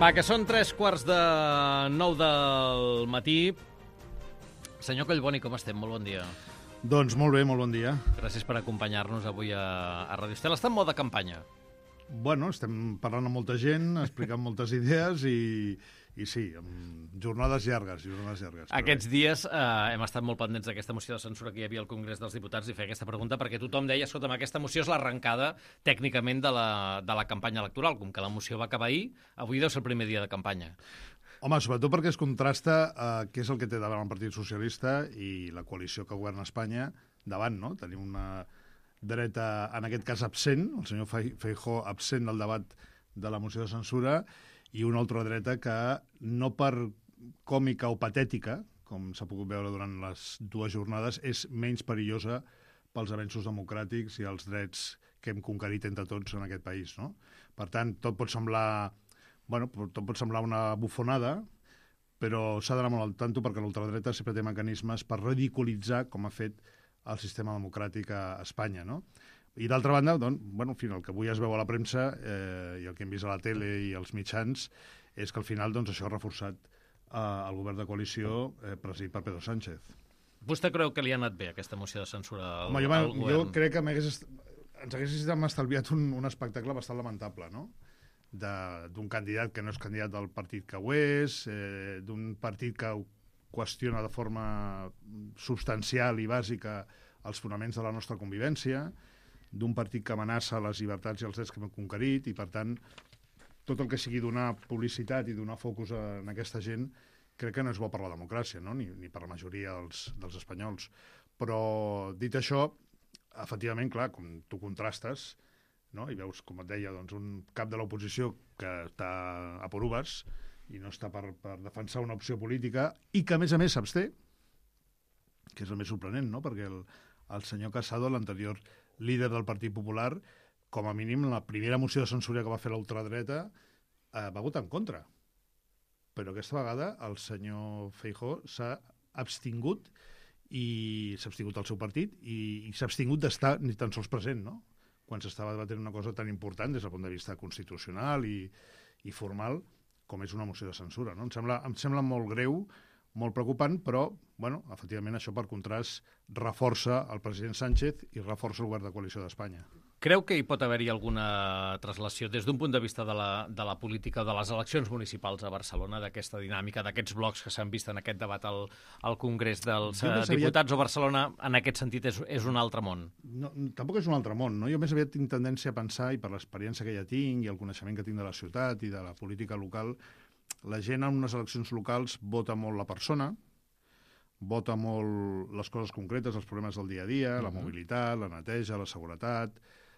Va, que són 3:45 del matí. Senyor Collboni, com estem? Molt bon dia. Doncs molt bé, molt bon dia. Gràcies per acompanyar-nos avui a Ràdio Estel. Està en mode campanya. Bueno, estem parlant amb molta gent, explicant moltes idees i sí, amb jornades llargues. Aquests dies hem estat molt pendents d'aquesta moció de censura que hi havia al Congrés dels Diputats i fer aquesta pregunta perquè tothom deia, escolta, aquesta moció és l'arrencada tècnicament de la campanya electoral. Com que la moció va acabar ahir, avui deu ser el primer dia de campanya. Home, sobretot perquè es contrasta què és el que té davant el Partit Socialista i la coalició que governa Espanya davant, no? Tenim una dreta, en aquest cas absent, el senyor Feijóo absent del debat de la moció de censura, i una ultradreta que no per còmica o patètica, com s'ha pogut veure durant les dues jornades, és menys perillosa pels avenços democràtics i els drets que hem conquerit entre tots en aquest país, no? Per tant, tot pot semblar una bufonada, però s'ha d'anar molt al tanto perquè l'ultradreta sempre té mecanismes per ridiculitzar com ha fet el sistema democràtic a Espanya, no? I d'altra banda, doncs, bueno, al final, el que avui es veu a la premsa i el que hem vist a la tele i als mitjans és que al final doncs, això ha reforçat el govern de coalició presidit per Pedro Sánchez. Vostè creu que li ha anat bé aquesta moció de censura al govern? Jo crec que ens haguéssim estalviat un espectacle bastant lamentable, no? D'un candidat que no és candidat del partit que ho és, d'un partit que qüestiona de forma substancial i bàsica els fonaments de la nostra convivència, d'un partit que amenaça les llibertats i els drets que hem conquerit, i per tant tot el que sigui donar publicitat i donar focus en aquesta gent crec que no és bo per la democràcia, no? ni per la majoria dels espanyols. Però dit això, efectivament, clar, com tu contrastes, no? I veus, com et deia, doncs, un cap de l'oposició que està a por uvas i no està per defensar una opció política i que, a més s'absté, que és el més sorprenent, no? Perquè el senyor Casado, l'anterior líder del Partit Popular, com a mínim la primera moció de censura que va fer la ultradreta va votar en contra. Però aquesta vegada el senyor Feijóo s'ha abstingut i s'ha abstingut al seu partit i s'ha abstingut d'estar ni tan sols present, no? Quan s'estava debatent una cosa tan important des del punt de vista constitucional i formal com és una moció de censura, no? Em sembla molt greu, molt preocupant, però, bueno, efectivament, això per contrast reforça el president Sánchez i reforça el govern de coalició d'Espanya. Creu que hi pot haver-hi alguna translació des d'un punt de vista de la política de les eleccions municipals a Barcelona, d'aquesta dinàmica, d'aquests blocs que s'han vist en aquest debat al Congrés dels Diputats, o Barcelona en aquest sentit és un altre món? No, tampoc és un altre món, no? Jo més aviat tinc tendència a pensar, i per l'experiència que ja tinc i el coneixement que tinc de la ciutat i de la política local, la gent en unes eleccions locals vota molt la persona, vota molt les coses concretes, els problemes del dia a dia, la mobilitat, la neteja, la seguretat,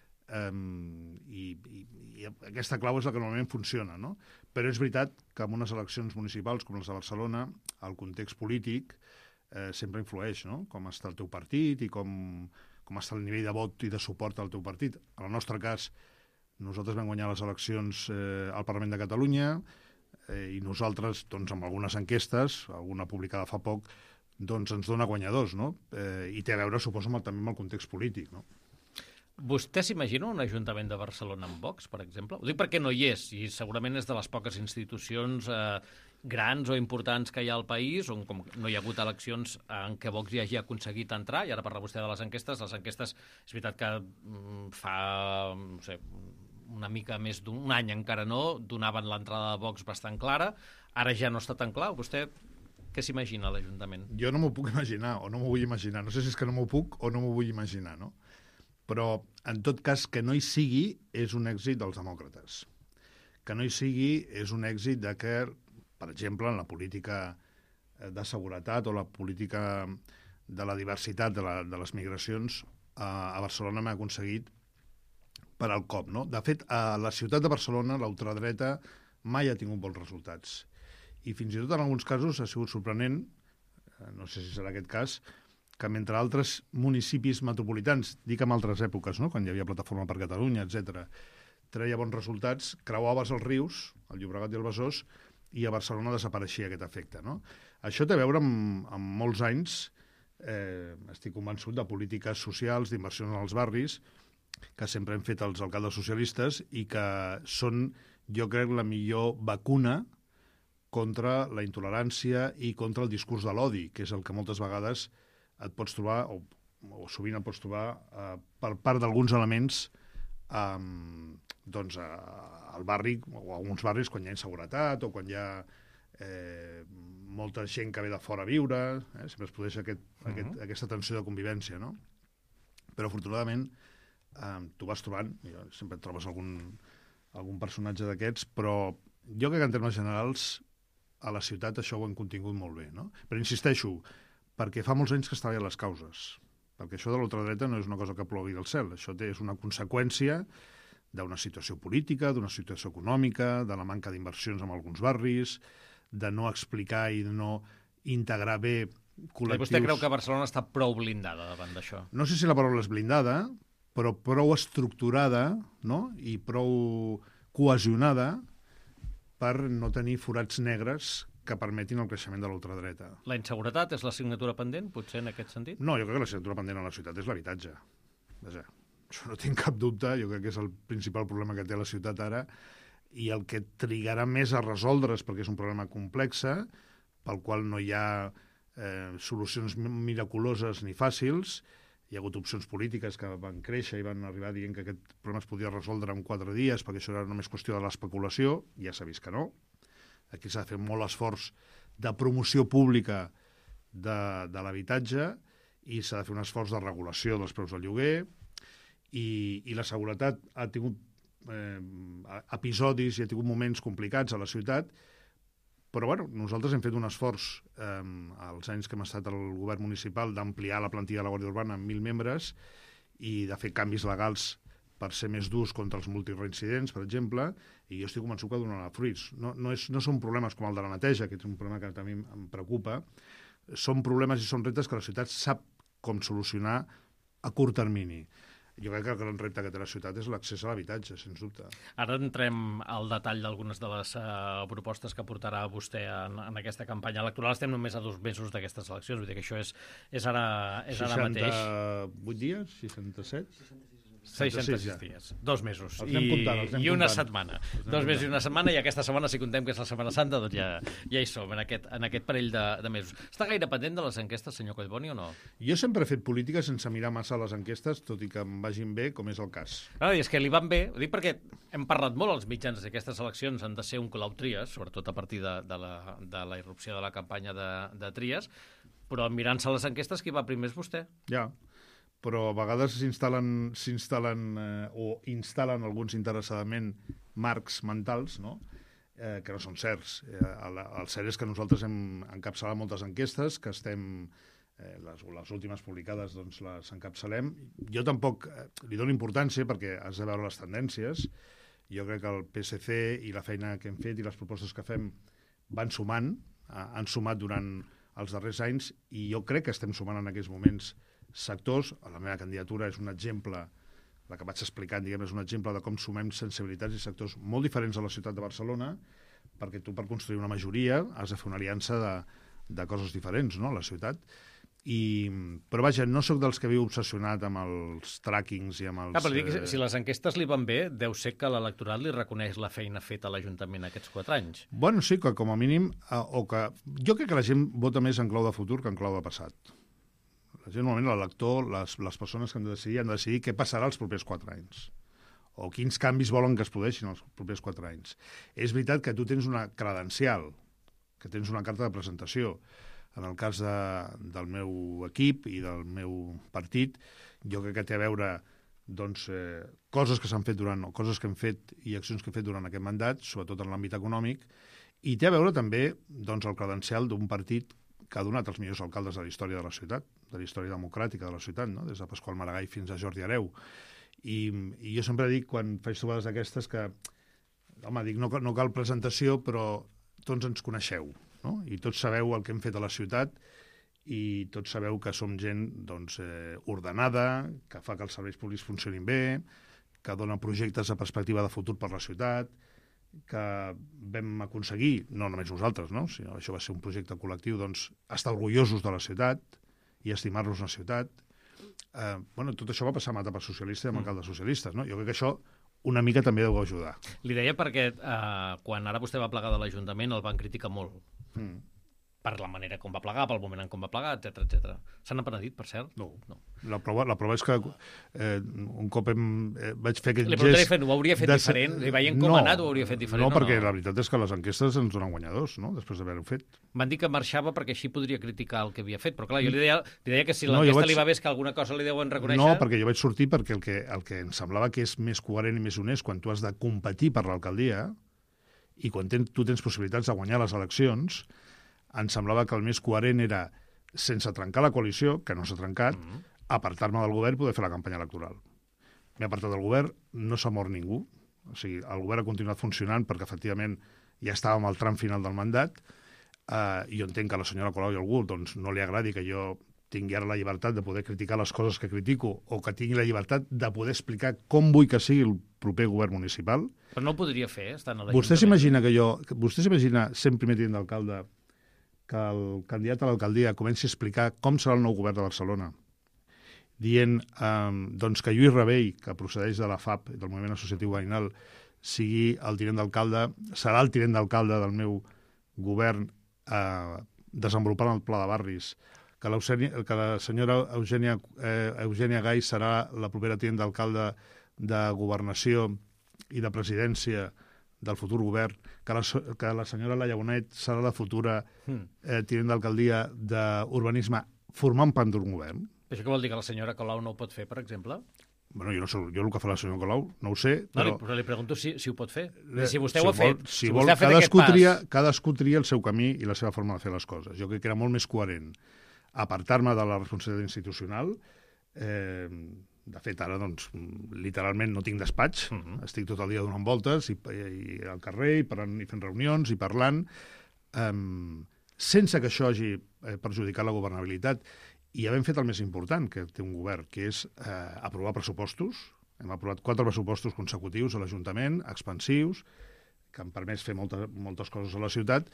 i aquesta clau és la que normalment funciona, no? Però és veritat que en unes eleccions municipals com les de Barcelona el context polític sempre influeix, no? Com està el teu partit i com està el nivell de vot i de suport al teu partit. En el nostre cas, nosaltres vam guanyar les eleccions al Parlament de Catalunya i nosaltres, doncs, amb algunes enquestes, alguna publicada fa poc, doncs ens dona guanyadors, no? I té a veure, suposo, també amb el context polític, no? Vostè s'imagina un Ajuntament de Barcelona amb Vox, per exemple? Ho dic perquè no hi és, i segurament és de les poques institucions grans o importants que hi ha al país, on com no hi ha hagut eleccions en què Vox ja hagi aconseguit entrar, i ara parla vostè de les enquestes és veritat que fa, no sé, una mica més d'un any encara no, donaven l'entrada de Vox bastant clara, ara ja no està tan clar. Vostè què s'imagina l'Ajuntament? Jo no m'ho puc imaginar, o no m'ho vull imaginar. No sé si és que no m'ho puc o no m'ho vull imaginar, no? Però, en tot cas, que no hi sigui és un èxit dels demòcrates. Que no hi sigui és un èxit de que, per exemple, en la política de seguretat o la política de la diversitat de les migracions, a Barcelona m'ha aconseguit per al cop, no? De fet, a la ciutat de Barcelona, la ultradreta mai ha tingut bons resultats. I fins i tot en alguns casos ha sigut sorprenent, no sé si serà aquest cas, que mentre altres municipis metropolitans, dic en altres èpoques, no? Quan hi havia Plataforma per Catalunya, etc., treia bons resultats, creuaves els rius, el Llobregat i el Besòs, i a Barcelona desapareixia aquest efecte, no? Això té a veure amb molts anys, estic convençut, de polítiques socials, d'inversions en els barris, que sempre hem fet els alcaldes socialistes i que són jo crec, la millor vacuna contra la intolerància i contra el discurs de l'odi, que és el que moltes vegades et pots trobar, o sovint et pots trobar, per part d'alguns elements doncs, al barri, o a alguns barris, quan hi ha inseguretat, o quan hi ha molta gent que ve de fora a viure, sempre es produeix aquesta tensió de convivència, no? Però, afortunadament, tu vas trobant, sempre et trobes algun personatge d'aquests, però jo crec que en termes generals a la ciutat això ho hem contingut molt bé, no? Però insisteixo, perquè fa molts anys que estava a les causes, perquè això de l'ultradreta no és una cosa que plogui del cel, això és una conseqüència d'una situació política, d'una situació econòmica, de la manca d'inversions en alguns barris, de no explicar i de no integrar bé col·lectius... Vostè creu que Barcelona està prou blindada davant d'això? No sé si la paraula és blindada, però prou estructurada, no? I prou cohesionada per no tenir forats negres que permetin el creixement de l'ultradreta. La inseguretat és l'assignatura pendent, potser, en aquest sentit? No, jo crec que l'assignatura pendent a la ciutat és l'habitatge. Vaja, això no tinc cap dubte, jo crec que és el principal problema que té la ciutat ara, i el que trigarà més a resoldre's, perquè és un problema complex, pel qual no hi ha solucions miraculoses ni fàcils. Hi ha hagut opcions polítiques que van créixer i van arribar dient que aquest problema es podia resoldre en 4 dies, perquè això era només qüestió de l'especulació, ja s'ha vist que no. Aquí s'ha de fer molt esforç de promoció pública de l'habitatge i s'ha de fer un esforç de regulació dels preus del lloguer i la seguretat ha tingut episodis i ha tingut moments complicats a la ciutat, però bueno, nosaltres hem fet un esforç als anys que hem estat al govern municipal d'ampliar la plantilla de la Guàrdia Urbana amb 1.000 membres i de fer canvis legals per ser més durs contra els multireincidents, per exemple, i jo estic convençut que donarà fruits. No són problemes com el de la neteja, que és un problema que també em preocupa, són problemes i són reptes que la ciutat sap com solucionar a curt termini. Jo crec que el gran repte que té la ciutat és l'accés a l'habitatge, sens dubte. Ara entrem al detall d'algunes de les propostes que portarà vostè en aquesta campanya electoral. Estem només a 2 mesos d'aquestes eleccions, vull dir que això és ara mateix. 68 dies? 67? 66 dies, 2 mesos i una setmana. 2 mesos i una setmana, i aquesta setmana, si contem que és la Setmana Santa, doncs ja hi som, en aquest parell de mesos. Està gaire pendent de les enquestes, senyor Collboni, o no? Jo sempre he fet política sense mirar massa les enquestes, tot i que em vagin bé, com és el cas. I és que li van bé, ho dic perquè hem parlat molt als mitjans d'aquestes eleccions, han de ser un Colau Trias, sobretot a partir de la irrupció de la campanya de Trias, però mirant-se les enquestes, qui va primer és vostè. Ja, però a vegades s'instal·len o instal·len alguns interessadament marcs mentals, no? Que no són certs. El cert és que nosaltres hem encapçalat moltes enquestes, que estem, les últimes publicades doncs les encapçalem. Jo tampoc li dono importància perquè has de veure les tendències. Jo crec que el PSC i la feina que hem fet i les propostes que fem van sumant, han sumat durant els darrers anys, i jo crec que estem sumant en aquests moments sectors. La meva candidatura és un exemple, la que vaig explicant, diguem, és un exemple de com sumem sensibilitats i sectors molt diferents a la ciutat de Barcelona, perquè tu, per construir una majoria, has de fer una aliança de coses diferents, no?, a la ciutat. Però vaja, no sóc dels que viu obsessionat amb els trackings i amb els... Però dic, si les enquestes li van bé, deu ser que l'electorat li reconeix la feina feta a l'Ajuntament aquests 4 anys. Bueno, sí, que com a mínim... Jo crec que la gent vota més en clau de futur que en clau de passat. La gent, normalment, l'elector, les persones que han de decidir què passarà els propers 4 anys o quins canvis volen que es produeixin els propers 4 anys. És veritat que tu tens una credencial, que tens una carta de presentació. En el cas del meu equip i del meu partit, jo crec que té a veure doncs, coses que s'han fet coses que hem fet i accions que hem fet durant aquest mandat, sobretot en l'àmbit econòmic, i té a veure també doncs, el credencial d'un partit que ha donat els millors alcaldes de la història de la ciutat, de la història democràtica de la ciutat, no?, des de Pasqual Maragall fins a Jordi Hereu. I jo sempre dic, quan faig trobades d'aquestes, que dic, no cal presentació, però tots ens coneixeu, no?, i tots sabeu el que hem fet a la ciutat, i tots sabeu que som gent doncs, ordenada, que fa que els serveis públics funcionin bé, que dona projectes de perspectiva de futur per la ciutat, que vam aconseguir, no només nosaltres, no?, sinó això va ser un projecte col·lectiu, doncs, estar orgullosos de la ciutat i estimar-nos la ciutat. Tot això va passar amb etapes socialistes i amb alcaldes socialistes, no? Jo crec que això una mica també deu ajudar. Li deia perquè quan ara vostè va plegar de l'Ajuntament el van criticar molt. Per la manera com va plegar, pel moment en com va plegar, etc. S'han penedit, per cert? No. La prova és que un cop vaig fer aquest gest... Li preguntaré, ho hauria fet diferent? Veient com ha anat, ho hauria fet diferent? No, perquè la veritat és que les enquestes ens donen guanyadors, no?, després d'haver-ho fet. Van dir que marxava perquè així podria criticar el que havia fet, però clar, jo li deia que si l'enquesta li va bé és que alguna cosa li deuen reconèixer... No, perquè jo vaig sortir perquè el que em semblava que és més coherent i més honest quan tu has de competir per l'alcaldia i quan tu tens possibilitats de guanyar les eleccions, em semblava que el més coherent era, sense trencar la coalició, que no s'ha trencat, apartar-me del govern i poder fer la campanya electoral. M'he apartat del govern, no s'ha mort ningú, o sigui, el govern ha continuat funcionant perquè, efectivament, ja estàvem al tram final del mandat, i jo entenc que a la senyora Colau i algú doncs, no li agradi que jo tingui ara la llibertat de poder criticar les coses que critico o que tingui la llibertat de poder explicar com vull que sigui el proper govern municipal. Però no ho podria fer, estant a l'Ajuntament. Vostè s'imagina, sent primer tinent d'alcalde, que el candidat a l'alcaldia comenci a explicar com serà el nou govern de Barcelona, dient doncs que Lluís Rabell, que procedeix de la FAP, del Moviment Associatiu Veïnal, sigui el tinent d'alcalde, serà el tinent d'alcalde del meu govern desenvolupant el pla de barris, que la senyora Eugènia Gai serà la propera tinent d'alcalde de Governació i de Presidència del futur govern, que la senyora Laia Bonet serà la futura tinent d'alcaldia d'Urbanisme formant part d'un govern. Això què vol dir, que la senyora Colau no ho pot fer, per exemple? Bueno, jo el que fa la senyora Colau no ho sé, però... No, li pregunto si ho pot fer. Si vostè ho ha fet, si vostè ha fet aquest pas... Cadascú tria el seu camí i la seva forma de fer les coses. Jo crec que era molt més coherent apartar-me de la responsabilitat institucional. De fet, ara, doncs, literalment no tinc despatx, estic tot el dia donant voltes i al carrer i fent reunions i parlant, sense que això hagi perjudicat la governabilitat, i havent fet el més important que té un govern, que és aprovar pressupostos. Hem aprovat 4 pressupostos consecutius a l'Ajuntament, expansius, que han permès fer moltes coses a la ciutat,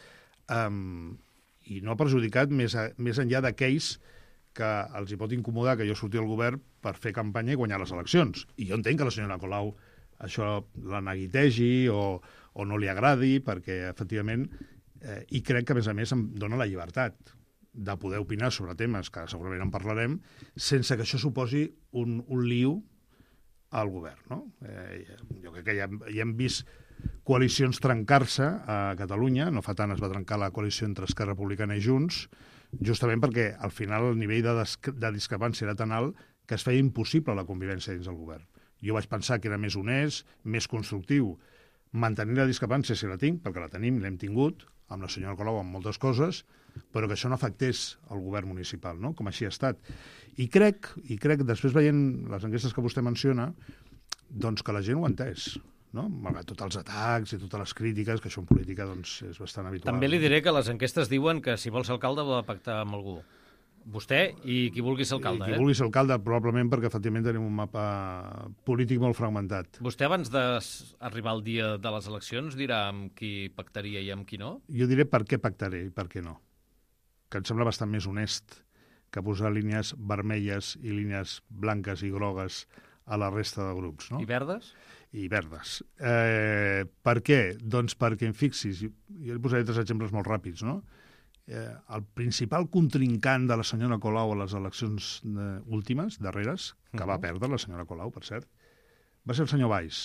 i no ha perjudicat més enllà d'aquells que els hi pot incomodar que jo surti al govern per fer campanya i guanyar les eleccions. I jo entenc que la senyora Colau això la neguitegi o no li agradi, perquè, efectivament, i crec que, a més, em dona la llibertat de poder opinar sobre temes que segurament en parlarem, sense que això suposi un lío al govern, no? Jo crec que ja hem vist coalicions trencar-se a Catalunya, no fa tant es va trencar la coalició entre Esquerra Republicana i Junts, justament perquè al final el nivell de discrepància era tan alt que es feia impossible la convivència dins del govern. Jo vaig pensar que era més honest, més constructiu, mantenir la discrepància si la tinc, perquè la tenim, l'hem tingut, amb la senyora Colau en moltes coses, però que això no afectés el govern municipal, no?, com així ha estat. I crec, després veient les enquestes que vostè menciona, doncs que la gent ho ha entès, no? Malgrat tots els atacs i totes les crítiques, que això en política doncs, és bastant habitual. També li diré que les enquestes diuen que si vol ser alcalde ha de pactar amb algú. Vostè i qui vulgui ser alcalde. Qui vulgui ser alcalde, probablement perquè efectivament tenim un mapa polític molt fragmentat. Vostè, abans d'arribar al dia de les eleccions, dirà amb qui pactaria i amb qui no? Jo diré per què pactaré i per què no. Que em sembla bastant més honest que posar línies vermelles i línies blanques i grogues a la resta de grups, no? I verdes? I verdes. Per què? Doncs perquè, fixis, jo li posaré 3 exemples molt ràpids, no? El principal contrincant de la senyora Colau a les eleccions últimes, darreres, que va perdre la senyora Colau, per cert, va ser el senyor Valls.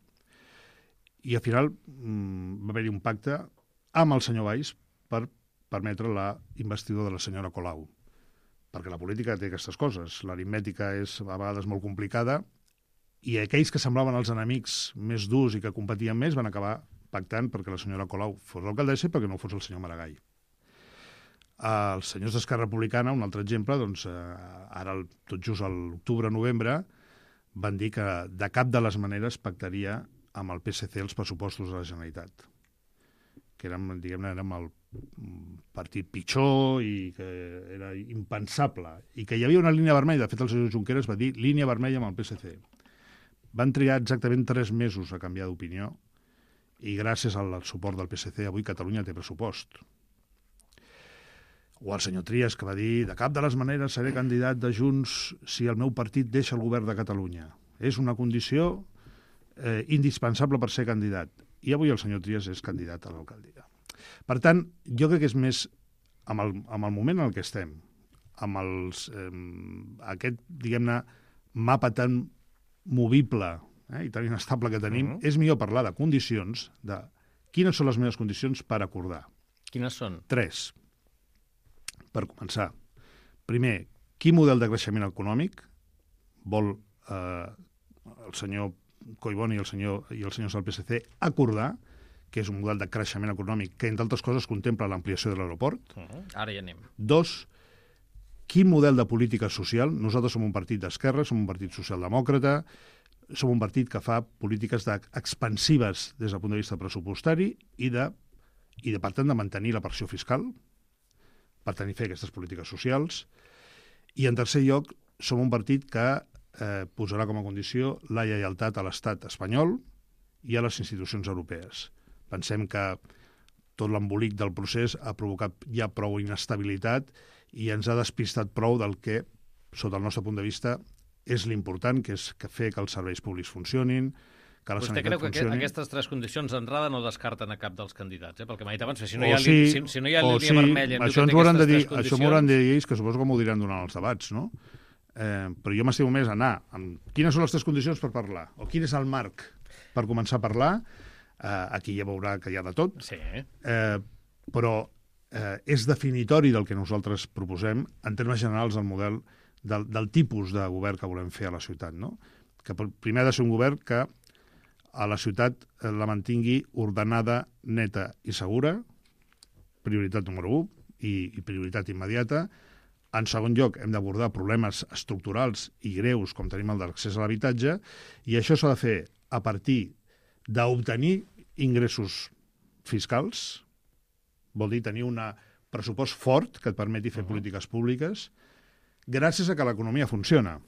I al final va haver-hi un pacte amb el senyor Valls per permetre la investidura de la senyora Colau. Perquè la política té aquestes coses. L'aritmètica és a vegades molt complicada i aquells que semblaven els enemics més durs i que competien més van acabar pactant perquè la senyora Colau fos l'alcaldessa i perquè no fos el senyor Maragall. Els senyors d'Esquerra Republicana, un altre exemple, doncs, ara tot just a l'octubre-novembre van dir que de cap de les maneres pactaria amb el PSC els pressupostos de la Generalitat, que érem el partit pitjor i que era impensable, i que hi havia una línia vermella. De fet, el senyor Junqueras va dir línia vermella amb el PSC. Van trigar exactament 3 mesos a canviar d'opinió i gràcies al suport del PSC avui Catalunya té pressupost. O el senyor Trias, que va dir de cap de les maneres seré candidat de Junts si el meu partit deixa el govern de Catalunya. És una condició indispensable per ser candidat. I avui el senyor Trias és candidat a l'alcaldia. Per tant, jo crec que és més amb el moment en el que estem, amb aquest, diguem-ne, mapa tan movible i tan inestable que tenim, és millor parlar de condicions, de quines són les meves condicions per acordar. Quines són? 3. Per començar. Primer, quin model de creixement econòmic vol el senyor Collboni i el senyor del PSC acordar, que és un model de creixement econòmic que, entre altres coses, contempla l'ampliació de l'aeroport. Ara ja anem. 2. Quin model de política social? Nosaltres som un partit d'esquerra, som un partit socialdemòcrata, som un partit que fa polítiques expansives des del punt de vista pressupostari i per tant, de mantenir la pressió fiscal per tenir fer aquestes polítiques socials. I, en tercer lloc, som un partit que posarà com a condició la lleialtat a l'estat espanyol i a les institucions europees. Pensem que tot l'embolic del procés ha provocat ja prou inestabilitat i ens ha despistat prou del que, sota el nostre punt de vista, és l'important, que és fer que els serveis públics funcionin, que la sanitat funcioni. Vostè creu que aquestes 3 condicions d'entrada no descarten a cap dels candidats? Pel que m'ha dit abans, si no hi ha línia vermella... Això m'hauran de dir ells, que suposo que m'ho diran durant els debats, no? Però jo m'estimo més a anar amb quines són les 3 condicions per parlar, o quin és el marc per començar a parlar. Aquí ja veurà que hi ha de tot, però és definitori del que nosaltres proposem en termes generals el model del tipus de govern que volem fer a la ciutat, no? Que primer ha de ser un govern que a la ciutat la mantingui ordenada, neta i segura, prioritat número 1 i prioritat immediata. En segon lloc, hem d'abordar problemes estructurals i greus, com tenim el d'accés a l'habitatge, i això s'ha de fer a partir d'obtenir ingressos fiscals, vol dir tenir un pressupost fort que et permeti fer polítiques públiques, gràcies a que l'economia funciona.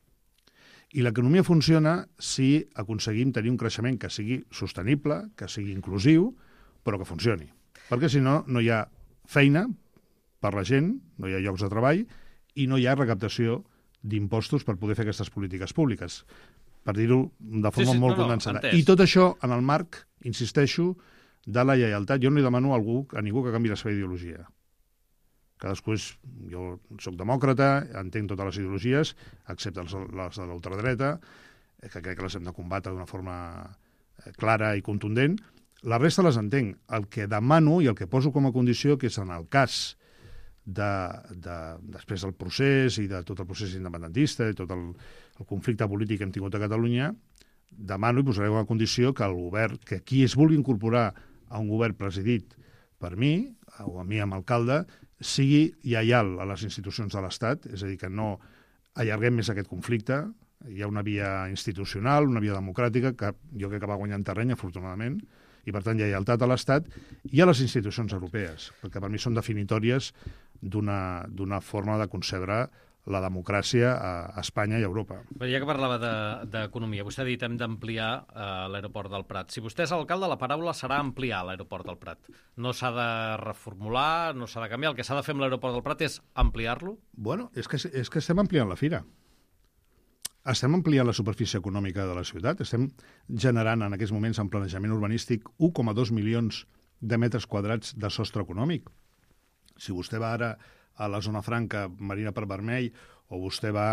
I l'economia funciona si aconseguim tenir un creixement que sigui sostenible, que sigui inclusiu, però que funcioni. Perquè si no, no hi ha feina per la gent, no hi ha llocs de treball i no hi ha recaptació d'impostos per poder fer aquestes polítiques públiques, per dir-ho de forma molt condensada. I tot això en el marc, insisteixo, de la lleialtat. Jo no li demano a ningú que canvi la seva ideologia. Cadascú jo soc demòcrata, entenc totes les ideologies, excepte les de l'ultradreta, que crec que les hem de combatre d'una forma clara i contundent. La resta les entenc. El que demano i el que poso com a condició, que és en el cas després del procés i de tot el procés independentista i tot el conflicte polític que hem tingut a Catalunya, demano i posaré una condició que el govern, que qui es vulgui incorporar a un govern presidit per mi, o a mi amb alcalde, sigui lleial a les institucions de l'Estat, és a dir, que no allarguem més aquest conflicte. Hi ha una via institucional, una via democràtica, que jo crec que va guanyant terreny, afortunadament, i, per tant, lleialtat a l'Estat i a les institucions europees, perquè per mi són definitòries d'una forma de concebre la democràcia a Espanya i a Europa. Però ja que parlava d'economia, vostè ha dit hem d'ampliar l'aeroport del Prat. Si vostè és alcalde, la paraula serà ampliar l'aeroport del Prat. No s'ha de reformular, no s'ha de canviar. El que s'ha de fer amb l'aeroport del Prat és ampliar-lo? Bueno, és que estem ampliant la fira. Estem ampliant la superfície econòmica de la ciutat. Estem generant en aquests moments en planejament urbanístic 1,2 milions de metres quadrats de sostre econòmic. Si vostè va ara a la zona franca, Marina per Vermell, o vostè va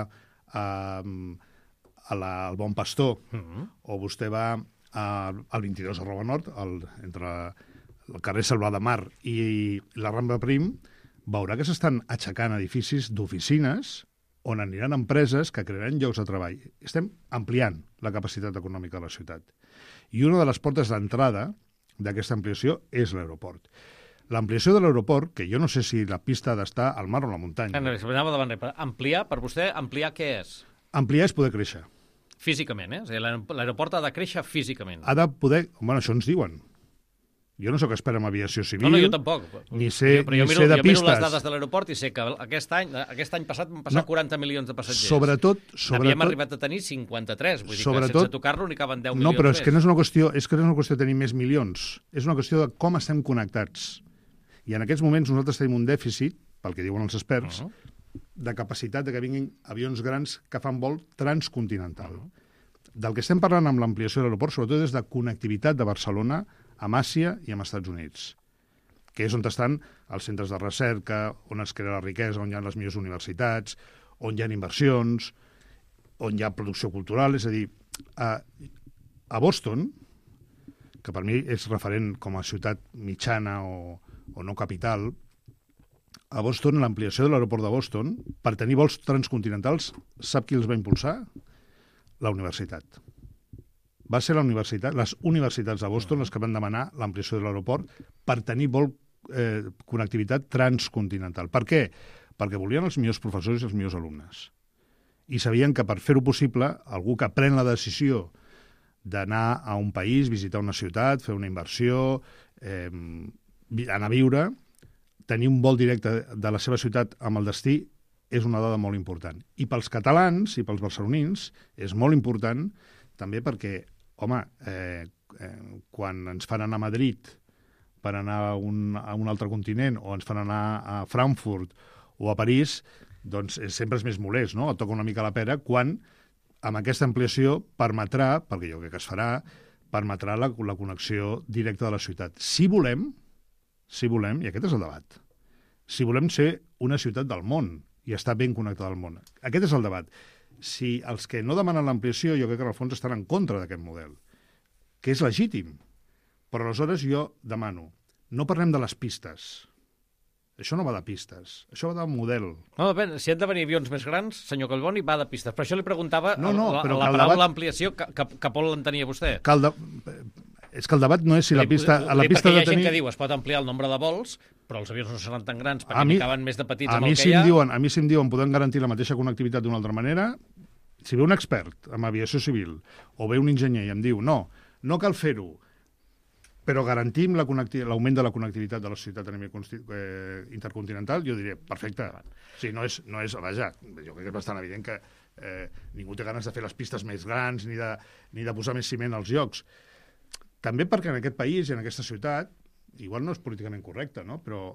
al Bon Pastor, o vostè va al 22 a Roba Nord, entre el carrer Salvà de Mar i la Rambla Prim, veurà que s'estan aixecant edificis d'oficines on aniran empreses que crearan llocs de treball. Estem ampliant la capacitat econòmica de la ciutat. I una de les portes d'entrada d'aquesta ampliació és l'aeroport. L'ampliació de l'aeroport, que jo no sé si la pista ha d'estar al mar o a la muntanya. Ampliar, per vostè, ampliar què és? Ampliar és poder créixer. Físicament, eh? És a dir, l'aeroport ha de créixer físicament. Ha de poder... Bueno, això ens diuen. Jo no sóc expert en aviació civil. No, jo tampoc. Ni sé de pistes. Jo miro les dades de l'aeroport i sé que aquest any passat van passar 40 milions de passatgers. Sobretot... Havíem arribat a tenir 53, vull dir que sense tocar-lo n'hi caben 10 milions més. No, però és que no és una qüestió de tenir més milions. És una qüestió de com estem connectats. I en aquests moments nosaltres tenim un dèficit, pel que diuen els experts, de capacitat de que vinguin avions grans que fan vol transcontinental. del que estem parlant amb l'ampliació de l'aeroport, sobretot és de connectivitat de Barcelona amb Àsia i amb Estats Units, que és on estan els centres de recerca, on es crea la riquesa, on hi ha les millors universitats, on hi ha inversions, on hi ha producció cultural. És a dir, a Boston, que per mi és referent com a ciutat mitjana o no capital, a Boston, l'ampliació de l'aeroport de Boston, per tenir vols transcontinentals, sap qui els va impulsar? La universitat. Va ser la universitat, les universitats de Boston les que van demanar l'ampliació de l'aeroport per tenir connectivitat transcontinental. Per què? Perquè volien els millors professors i els millors alumnes. I sabien que per fer-ho possible, algú que pren la decisió d'anar a un país, visitar una ciutat, fer una inversió, anar a viure, tenir un vol directe de la seva ciutat amb el destí és una dada molt important. I pels catalans i pels barcelonins és molt important també perquè, home, quan ens fan anar a Madrid per anar a un altre continent o ens fan anar a Frankfurt o a París, doncs sempre és més molest, no? Et toca una mica la pera quan amb aquesta ampliació permetrà, perquè jo crec que es farà, permetrà la connexió directa de la ciutat. Si volem, i aquest és el debat, si volem ser una ciutat del món i estar ben connectada al món. Aquest és el debat. Si els que no demanen l'ampliació, jo crec que en el fons estan en contra d'aquest model, que és legítim. Però aleshores jo demano, no parlem de les pistes. Això no va de pistes, això va de model. No, depèn. Si han de venir avions més grans, senyor Collboni, va de pistes. Per això li preguntava però la paraula ampliació, cap on l'entenia vostè. És que el debat no és si la pista... Perquè hi ha gent que diu es pot ampliar el nombre de vols, però els avions no seran tan grans perquè n'hi caben més de petits amb el que hi ha. A mi si em diuen podem garantir la mateixa connectivitat d'una altra manera, si ve un expert en aviació civil o ve un enginyer i em diu no cal fer-ho, però garantim l'augment de la connectivitat de la societat a nivell intercontinental, jo diré, perfecte. Sí, no és, vaja, jo crec que és bastant evident que ningú té ganes de fer les pistes més grans ni de posar més ciment als llocs. També perquè en aquest país i en aquesta ciutat, igual no és políticament correcte, no? Però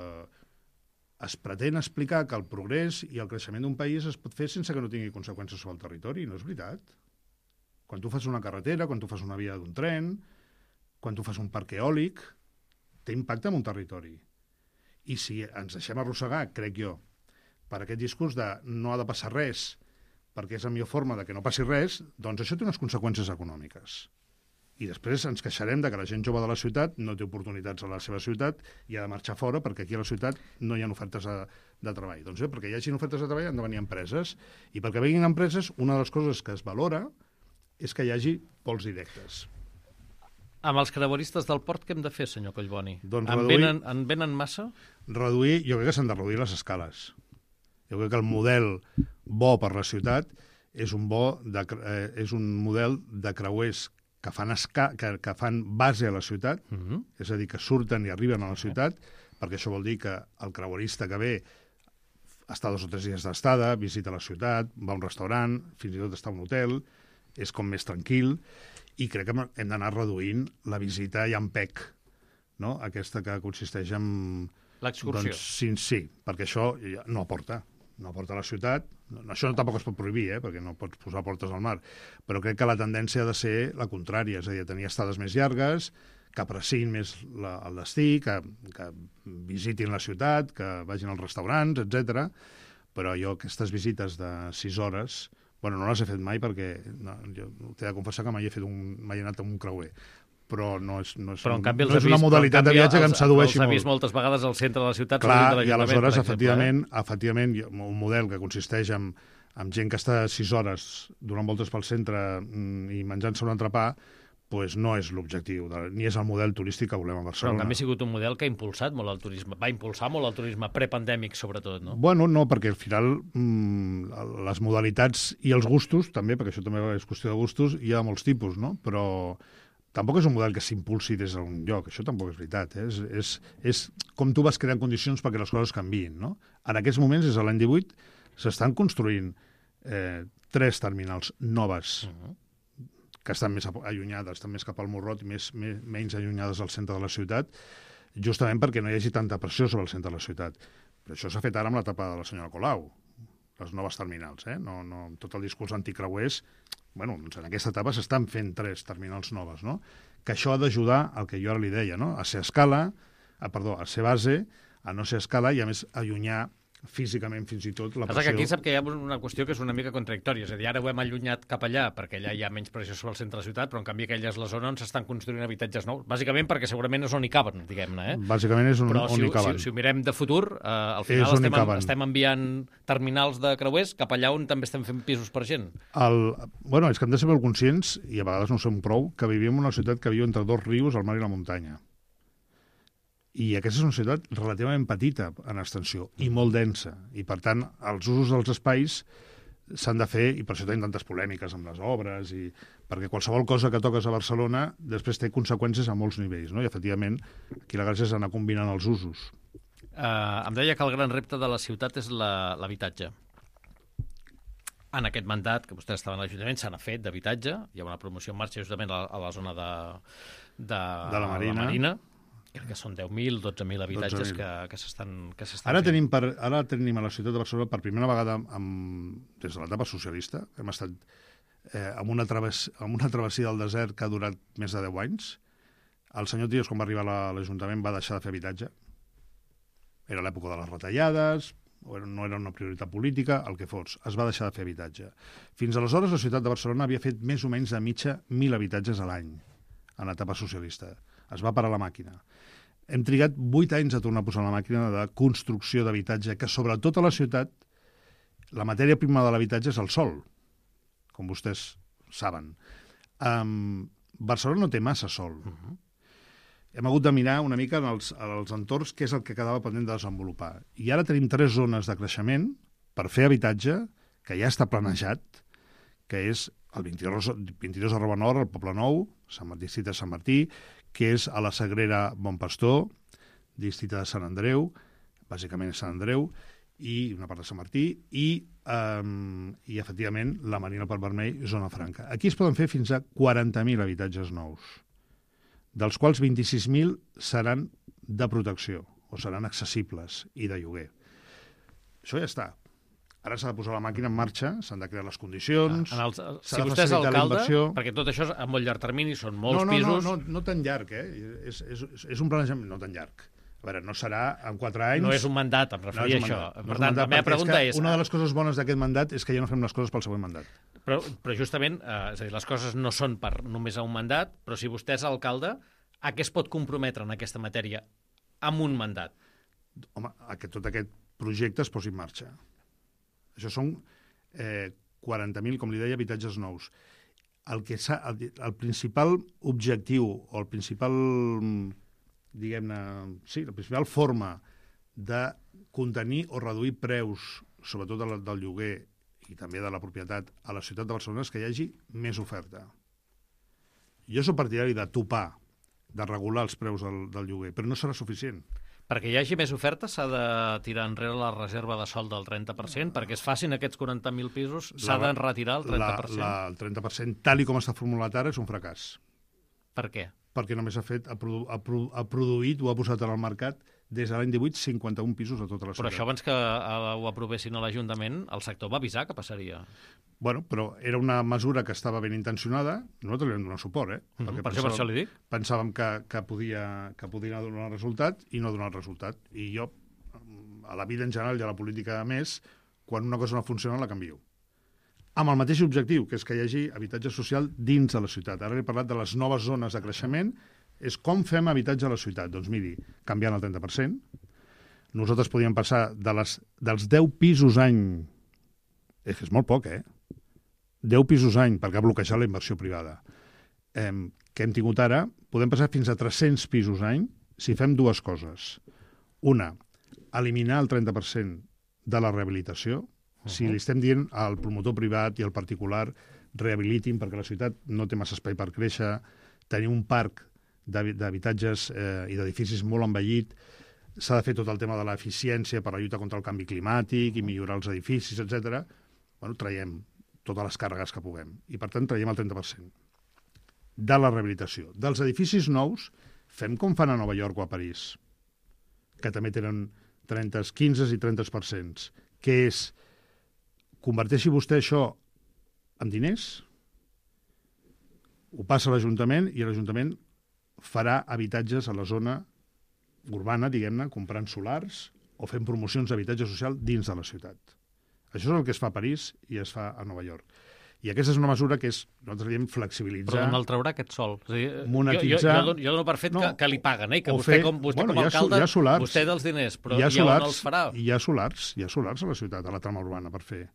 es pretén explicar que el progrés i el creixement d'un país es pot fer sense que no tingui conseqüències sobre el territori. No és veritat. Quan tu fas una carretera, quan tu fas una via d'un tren, quan tu fas un parc eòlic, té impacte en un territori. I si ens deixem arrossegar, crec jo, per aquest discurs de no ha de passar res perquè és la millor forma de que no passi res, doncs això té unes conseqüències econòmiques. I després ens queixarem de que la gent jove de la ciutat no té oportunitats a la seva ciutat i ha de marxar fora perquè aquí a la ciutat no hi ha ofertes de treball. Doncs bé, perquè hi hagi ofertes de treball han de venir empreses. I perquè vinguin empreses, una de les coses que es valora és que hi hagi vols directes. Amb els creueristes del port què hem de fer, senyor Collboni? Doncs en venen massa? Jo crec que s'han de reduir les escales. Jo crec que el model bo per la ciutat és un model de creuers que fan base a la ciutat, és a dir, que surten i arriben a la ciutat, perquè això vol dir que el creuerista que ve està 2 o 3 dies d'estada, visita la ciutat, va a un restaurant, fins i tot està a un hotel, és com més tranquil, i crec que hem d'anar reduint la visita ja en PEC, no? Aquesta que consisteix en... L'excursió. Doncs, sí, perquè això no aporta a la ciutat. Això tampoc es pot prohibir, perquè no pots posar portes al mar, però crec que la tendència ha de ser la contrària, és a dir, tenir estades més llargues, que apreciïn més el destí, que visitin la ciutat, que vagin als restaurants, etc. Però jo aquestes visites de 6 hores, no les he fet mai perquè jo t'he de confessar que mai he anat amb un creuer, però no és una modalitat de viatge que em sedueixi molt. Els ha vist moltes vegades al centre de la ciutat. Clar, i aleshores, efectivament, un model que consisteix en gent que està 6 hores donant voltes pel centre i menjant-se un entrepà, doncs no és l'objectiu, ni és el model turístic que volem a Barcelona. Però en canvi ha sigut un model que ha impulsat molt el turisme, va impulsar molt el turisme prepandèmic, sobretot, no? No, perquè al final les modalitats i els gustos, també, perquè això també és qüestió de gustos, hi ha molts tipus, no? Però tampoc és un model que s'impulsi des d'un lloc, això tampoc és veritat. És com tu vas creant condicions perquè les coses canviïn, no? En aquests moments, des de l'any 18, s'estan construint 3 terminals noves, que estan més allunyades, estan més cap al Morrot i menys allunyades al centre de la ciutat, justament perquè no hi hagi tanta pressió sobre el centre de la ciutat. Però això s'ha fet ara amb l'etapa de la senyora Colau, les noves terminals, no tot el discurs anticreuers, bueno, doncs en aquesta etapa s'estan fent 3 terminals noves, no? Que això ha d'ajudar al que jo ara li deia, no? A ser escala, a ser base, a no ser escala i, a més, allunyar físicament fins i tot la pressió. Que aquí sap que hi ha una qüestió que és una mica contradictòria. És a dir, ara ho hem allunyat cap allà perquè allà hi ha menys pressió sobre el centre de la ciutat, però en canvi aquella és la zona on s'estan construint habitatges nous. Bàsicament perquè segurament és on hi caben, diguem-ne. Bàsicament és on hi caben. Si ho mirem de futur, al final estem enviant terminals de creuers cap allà on també estem fent pisos per gent. Bueno, és que hem de ser molt conscients, i a vegades no som prou, que vivim en una ciutat que viu entre 2 rius, el mar i la muntanya. I aquesta és una ciutat relativament petita en extensió i molt densa. I, per tant, els usos dels espais s'han de fer, i per això tenim tantes polèmiques amb les obres, perquè qualsevol cosa que toques a Barcelona després té conseqüències a molts nivells, no? I, efectivament, aquí la gràcia és anar combinant els usos. Em deia que el gran repte de la ciutat és l'habitatge. En aquest mandat, que vostès estaven a l'Ajuntament, se n'ha fet d'habitatge. Hi ha una promoció en marxa justament a la zona de la Marina. Crec que són 10.000, 12.000 habitatges que s'estan ara fent. Ara tenim a la ciutat de Barcelona per primera vegada des de l'etapa socialista, hem estat amb una travessia del desert que ha durat més de 10 anys. El senyor Trias, quan va arribar a l'Ajuntament, va deixar de fer habitatge. Era l'època de les retallades, no era una prioritat política, el que fos. Es va deixar de fer habitatge. Fins aleshores, la ciutat de Barcelona havia fet més o menys de mitja 1.000 habitatges a l'any en l'etapa socialista. Es va parar la màquina. Hem trigat 8 anys a tornar a posar la màquina de construcció d'habitatge, que sobretot a la ciutat la matèria prima de l'habitatge és el sòl, com vostès saben. Barcelona no té massa sòl. Hem hagut de mirar una mica als entorns què és el que quedava pendent de desenvolupar. I ara tenim 3 zones de creixement per fer habitatge, que ja està planejat, que és el 22 Arroba Nord, el Poble Nou, districte de Sant Martí, que és a la Sagrera Bon Pastor, districte de Sant Andreu, bàsicament és Sant Andreu, i una part de Sant Martí, i efectivament, la Marina del Parc Vermell, zona franca. Aquí es poden fer fins a 40.000 habitatges nous, dels quals 26.000 seran de protecció, o seran accessibles, i de lloguer. Això ja està. Ara s'ha de posar la màquina en marxa, s'han de crear les condicions, si vostè és alcalde, perquè tot això a molt llarg termini, són molts pisos... No tan llarg, és un planejament no tan llarg. A veure, no serà en 4 anys... No és un mandat, em referia a això. Per tant, la meva pregunta és... Una de les coses bones d'aquest mandat és que ja no fem les coses pel següent mandat. Però justament, és a dir, les coses no són per només a un mandat, però si vostè és alcalde, a què es pot comprometre en aquesta matèria amb un mandat? Home, que tot aquest projecte es posi en marxa. Això són 40.000, com li deia, habitatges nous. El principal objectiu o el principal, diguem-ne, sí, la principal forma de contenir o reduir preus, sobretot del lloguer i també de la propietat a la ciutat de Barcelona, és que hi hagi més oferta. Jo soc partidari de topar, de regular els preus del lloguer, però no serà suficient. Perquè hi hagi més oferta s'ha de tirar enrere la reserva de sòl del 30%, perquè es facin aquests 40.000 pisos, s'ha de retirar el 30%. El 30%, tal com està formulat ara, és un fracàs. Per què? Perquè només ha produït o ha posat al mercat des de l'any 18 51 pisos a tota la ciutat. Però això abans que ho aprovessin a l'Ajuntament, el sector va avisar que passaria. Bueno, però era una mesura que estava ben intencionada, nosaltres li vam donar suport, Per això li dic. Pensàvem que podia donar resultat i no ha donat resultat. I jo, a la vida en general i a la política a més, quan una cosa no funciona la canvio. Amb el mateix objectiu, que és que hi hagi habitatge social dins de la ciutat. Ara he parlat de les noves zones de creixement, és com fem habitatge a la ciutat. Doncs miri, canviant el 30%, nosaltres podíem passar dels 10 pisos any, és molt poc, 10 pisos any, perquè ha bloquejat la inversió privada, que hem tingut ara, podem passar fins a 300 pisos any si fem 2 coses. Una, eliminar el 30% de la rehabilitació. Si li estem dient al promotor privat i al particular rehabilitin perquè la ciutat no té massa espai per créixer, tenir un parc d'habitatges i d'edificis molt envellit, s'ha de fer tot el tema de l'eficiència per la lluita contra el canvi climàtic i millorar els edificis, etc. Bueno, traiem totes les càrregues que puguem. I, per tant, traiem el 30% de la rehabilitació. Dels edificis nous, fem com fan a Nova York o a París, que també tenen 15 i 30%, que és converteixi vostè això en diners ho passa a l'Ajuntament i l'Ajuntament farà habitatges a la zona urbana, diguem-ne, comprant solars o fent promocions d'habitatge social dins de la ciutat. Això és el que es fa a París i es fa a Nova York. I aquesta és una mesura que és, nosaltres diem, flexibilitzar... Però on el traurà aquest sol? És a dir, monetitzar... Jo dono per fet que li paguen, que vostè com a alcalde, vostè dels diners, però ja on els farà? Hi ha solars a la ciutat, a la trama urbana, per fer.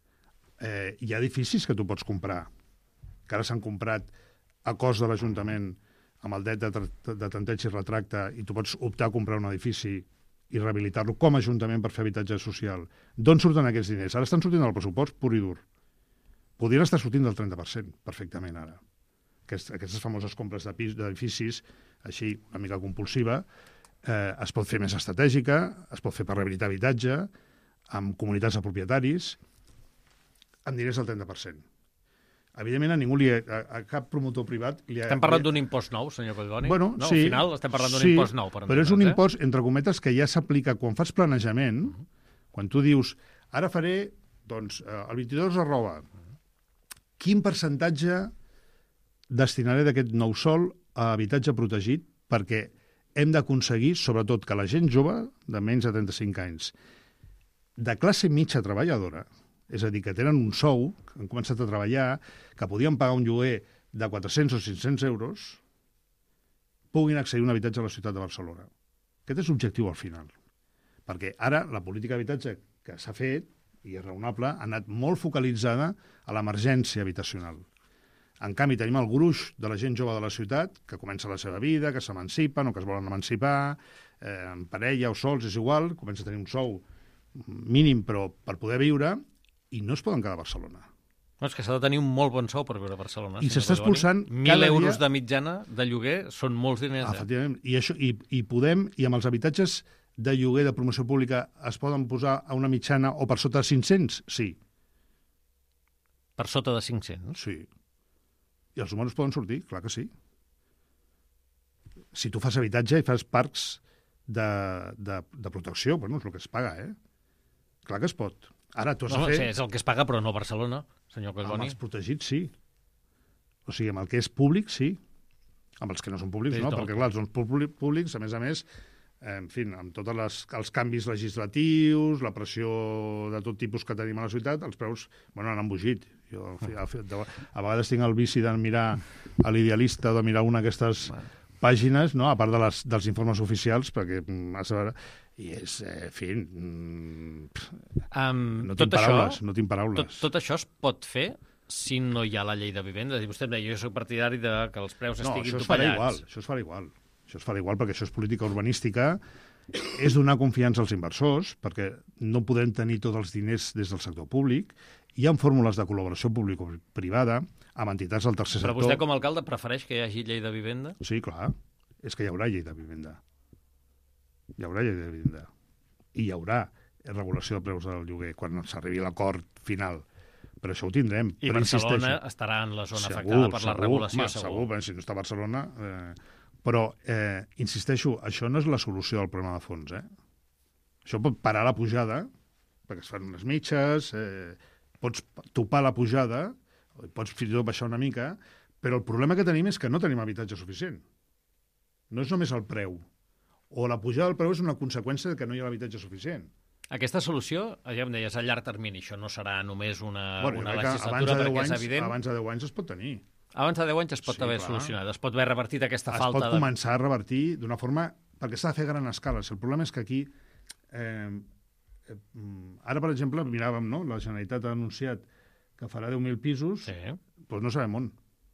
Hi ha edificis que tu pots comprar, que ara s'han comprat a cost de l'Ajuntament amb el dret de tanteig i retracte, i tu pots optar a comprar un edifici i rehabilitar-lo com a Ajuntament per fer habitatge social. D'on surten aquests diners? Ara estan sortint del pressupost pur i dur. Podrien estar sortint del 30%, perfectament, ara. Aquestes famoses compres d'edificis, així, una mica compulsiva, es pot fer més estratègica, es pot fer per rehabilitar habitatge, amb comunitats de propietaris, amb diners del 30%. Evidentment, a cap promotor privat... Estem parlant d'un impost nou, senyor Collboni? Bueno, no, sí. Al final estem parlant d'un impost nou. Però és un impost, entre cometes, que ja s'aplica quan fas planejament, quan tu dius, ara faré, doncs, el 22 arroba, quin percentatge destinaré d'aquest nou sòl a habitatge protegit perquè hem d'aconseguir, sobretot, que la gent jove, de menys de 35 anys, de classe mitja treballadora, és a dir, que tenen un sou, que han començat a treballar, que podien pagar un lloguer de 400 o 500 euros, puguin accedir a un habitatge a la ciutat de Barcelona. Aquest és l'objectiu al final. Perquè ara la política d'habitatge que s'ha fet, i és raonable, ha anat molt focalitzada a l'emergència habitacional. En canvi, tenim el gruix de la gent jove de la ciutat que comença la seva vida, que s'emancipen o que es volen emancipar, en parella o sols, és igual, comença a tenir un sou mínim però per poder viure, i no es poden quedar a Barcelona. No, és que s'ha de tenir un molt bon sou per viure a Barcelona. I s'està expulsant 1.000 euros de mitjana de lloguer són molts diners. Efectivament, i podem, i amb els habitatges de lloguer de promoció pública es poden posar a una mitjana o per sota de 500? Sí. Per sota de 500? Sí. I els números poden sortir, clar que sí. Si tu fas habitatge i fas parcs de protecció, bueno, és el que es paga, Clar que es pot. Ara tu has de fer... Sí, és el que es paga, però no a Barcelona, senyor Collboni. Amb els protegits, sí. O sigui, amb el que és públic, sí. Amb els que no són públics, no, perquè clar, els públics, a més, en fi, amb tots els canvis legislatius, la pressió de tot tipus que tenim a la ciutat, els preus, bueno, han embogit. Jo, a vegades tinc el vici de mirar a l'Idealista, de mirar una d'aquestes pàgines, no? A part dels informes oficials, perquè has de veure... I és, en fi... no tinc paraules. Tot això es pot fer si no hi ha la llei de vivenda? Vostè em deia, jo soc partidari de que els preus estiguin topallats. Això es farà igual, perquè això és política urbanística, és donar confiança als inversors, perquè no podem tenir tots els diners des del sector públic, hi ha fórmules de col·laboració público-privada amb entitats del tercer sector. Però vostè, com a alcalde, prefereix que hi hagi llei de vivenda? Sí, clar. És que hi haurà llei de vivenda. Hi haurà llei de vivenda. I hi haurà regulació de preus del lloguer quan s'arribi a l'acord final. Però això ho tindrem. I Barcelona estarà en la zona afectada per la regulació, segur. Segur, si no està a Barcelona... Però, insisteixo, això no és la solució del problema de fons, Això pot parar la pujada, perquè es fan unes mitges, pots topar la pujada, pots fins i tot baixar una mica, però el problema que tenim és que no tenim habitatge suficient. No és només el preu. O la pujada del preu és una conseqüència de que no hi ha l'habitatge suficient. Aquesta solució, ja em deies, a llarg termini, això no serà només una legislatura perquè és evident. Abans de 10 anys es pot tenir. Abans de 10 anys es pot haver solucionat, es pot haver revertit aquesta falta de... Es pot començar a revertir d'una forma... perquè s'ha de fer a gran escala. El problema és que aquí... ara, per exemple, miràvem, no? La Generalitat ha anunciat que farà 10.000 pisos, doncs no sabem on.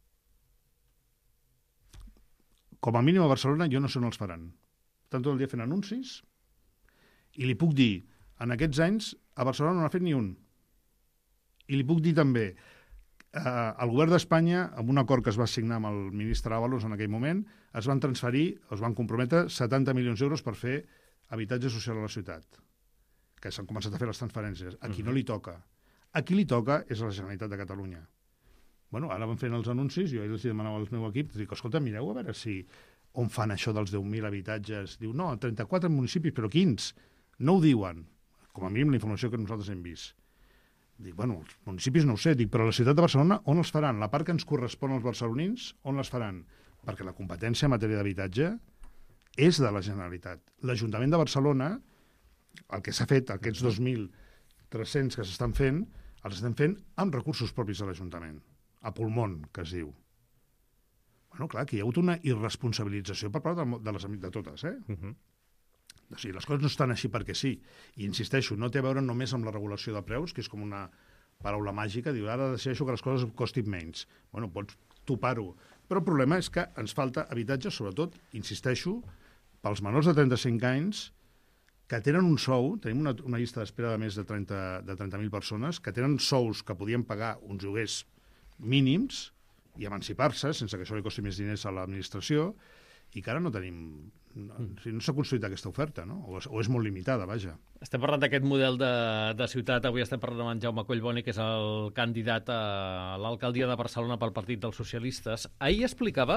Com a mínim a Barcelona jo no sé on els faran. Estan tot el dia fent anuncis i li puc dir, en aquests anys a Barcelona no n'ha fet ni un. I li puc dir també, el govern d'Espanya, amb un acord que es va signar amb el ministre Ábalos en aquell moment, es van transferir, es van comprometre 70 milions d'euros per fer habitatge social a la ciutat, que s'han començat a fer les transferències. A qui no li toca. A qui li toca és a la Generalitat de Catalunya. Bueno, ara van fent els anuncis, jo els demanava al meu equip, dic, escolta, mireu a veure si on fan això dels 10.000 habitatges. Diu, no, 34 municipis, però quins? No ho diuen. Com a mínim la informació que nosaltres hem vist. Dic, bueno, els municipis no ho sé, dic, però la ciutat de Barcelona on els faran? La part que ens correspon als barcelonins, on les faran? Perquè la competència en matèria d'habitatge és de la Generalitat. L'Ajuntament de Barcelona, el que s'ha fet, aquests 2.300 que s'estan fent, els estem fent amb recursos propis de l'Ajuntament, a pulmón, que es diu. Bueno, clar, que hi ha hagut una irresponsabilització per part de totes, eh? O sigui, les coses no estan així perquè sí. I insisteixo, no té a veure només amb la regulació de preus, que és com una paraula màgica, diu, ara decideixo que les coses costin menys. Bueno, pots topar-ho. Però el problema és que ens falta habitatge, sobretot, insisteixo, pels menors de 35 anys que tenen un sou, tenim una llista d'espera de més de 30.000 persones, que tenen sous que podien pagar uns lloguers mínims i emancipar-se, sense que això li costi més diners a l'administració, i que ara no tenim... No s'ha construït aquesta oferta, no? O és molt limitada, vaja. Estem parlant d'aquest model de ciutat. Avui estem parlant amb en Jaume Collboni, que és el candidat a l'alcaldia de Barcelona pel Partit dels Socialistes. Ahir explicava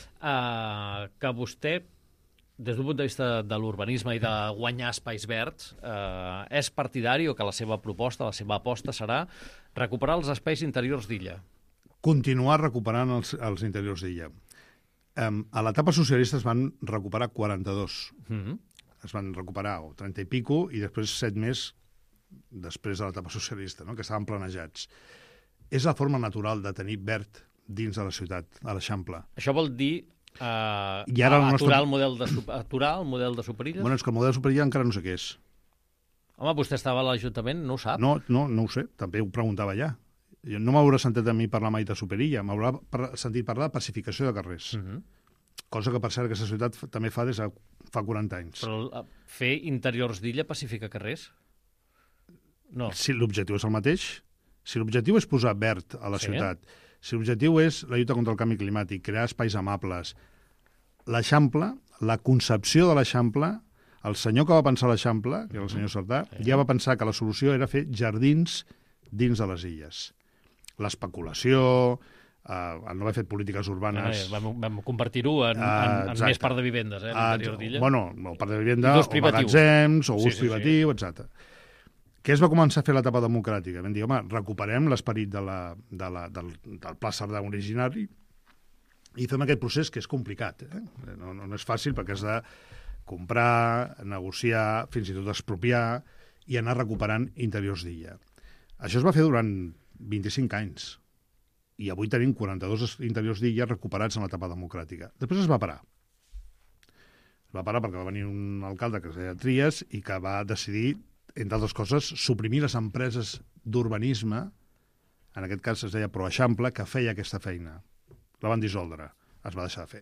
que vostè, des d'un punt de vista de l'urbanisme i de guanyar espais verds, és partidari o que la seva proposta, la seva aposta serà recuperar els espais interiors d'illa. Continuar recuperant els interiors d'illa. A l'etapa socialista es van recuperar 42. Es van recuperar 30 i pico i després 7 més després de l'etapa socialista, no? Que estaven planejats. És la forma natural de tenir verd dins de la ciutat, a l'Eixample. Això vol dir aturar el model de Superilla? Bueno, és que el model de Superilla encara no sé què és. Home, vostè estava a l'Ajuntament, no ho sap? No ho sé, també ho preguntava ja. No m'haurà sentit a mi parlar mai de Superilla, m'haurà sentit parlar de pacificació de carrers. Cosa que, per cert, aquesta ciutat també fa des de fa 40 anys. Però fer interiors d'illa pacifica carrers? No. Si l'objectiu és el mateix, si l'objectiu és posar verd a la ciutat, si l'objectiu és la lluita contra el canvi climàtic, crear espais amables, l'Eixample, la concepció de l'Eixample, el senyor que va pensar l'Eixample, que era el senyor Cerdà, ja va pensar que la solució era fer jardins dins de les illes. L'especulació, el no haver fet polítiques urbanes... Vam convertir-ho en més part de vivendes, l'interior d'illa. Bueno, part de vivenda, o magatzems, o ús privatiu, etc. Què es va començar a fer l'etapa democràtica? Vam dir, home, recuperem l'esperit del Pla Cerdà originari i fem aquest procés que és complicat. No és fàcil perquè has de comprar, negociar, fins i tot expropiar i anar recuperant interiors d'illa. Això es va fer durant 25 anys. I avui tenim 42 interiors d'illa recuperats en l'etapa democràtica. Després es va parar. Es va parar perquè va venir un alcalde que es deia Trias i que va decidir, entre altres coses, suprimir les empreses d'urbanisme, en aquest cas es deia Proeixample, que feia aquesta feina. La van dissoldre. Es va deixar de fer.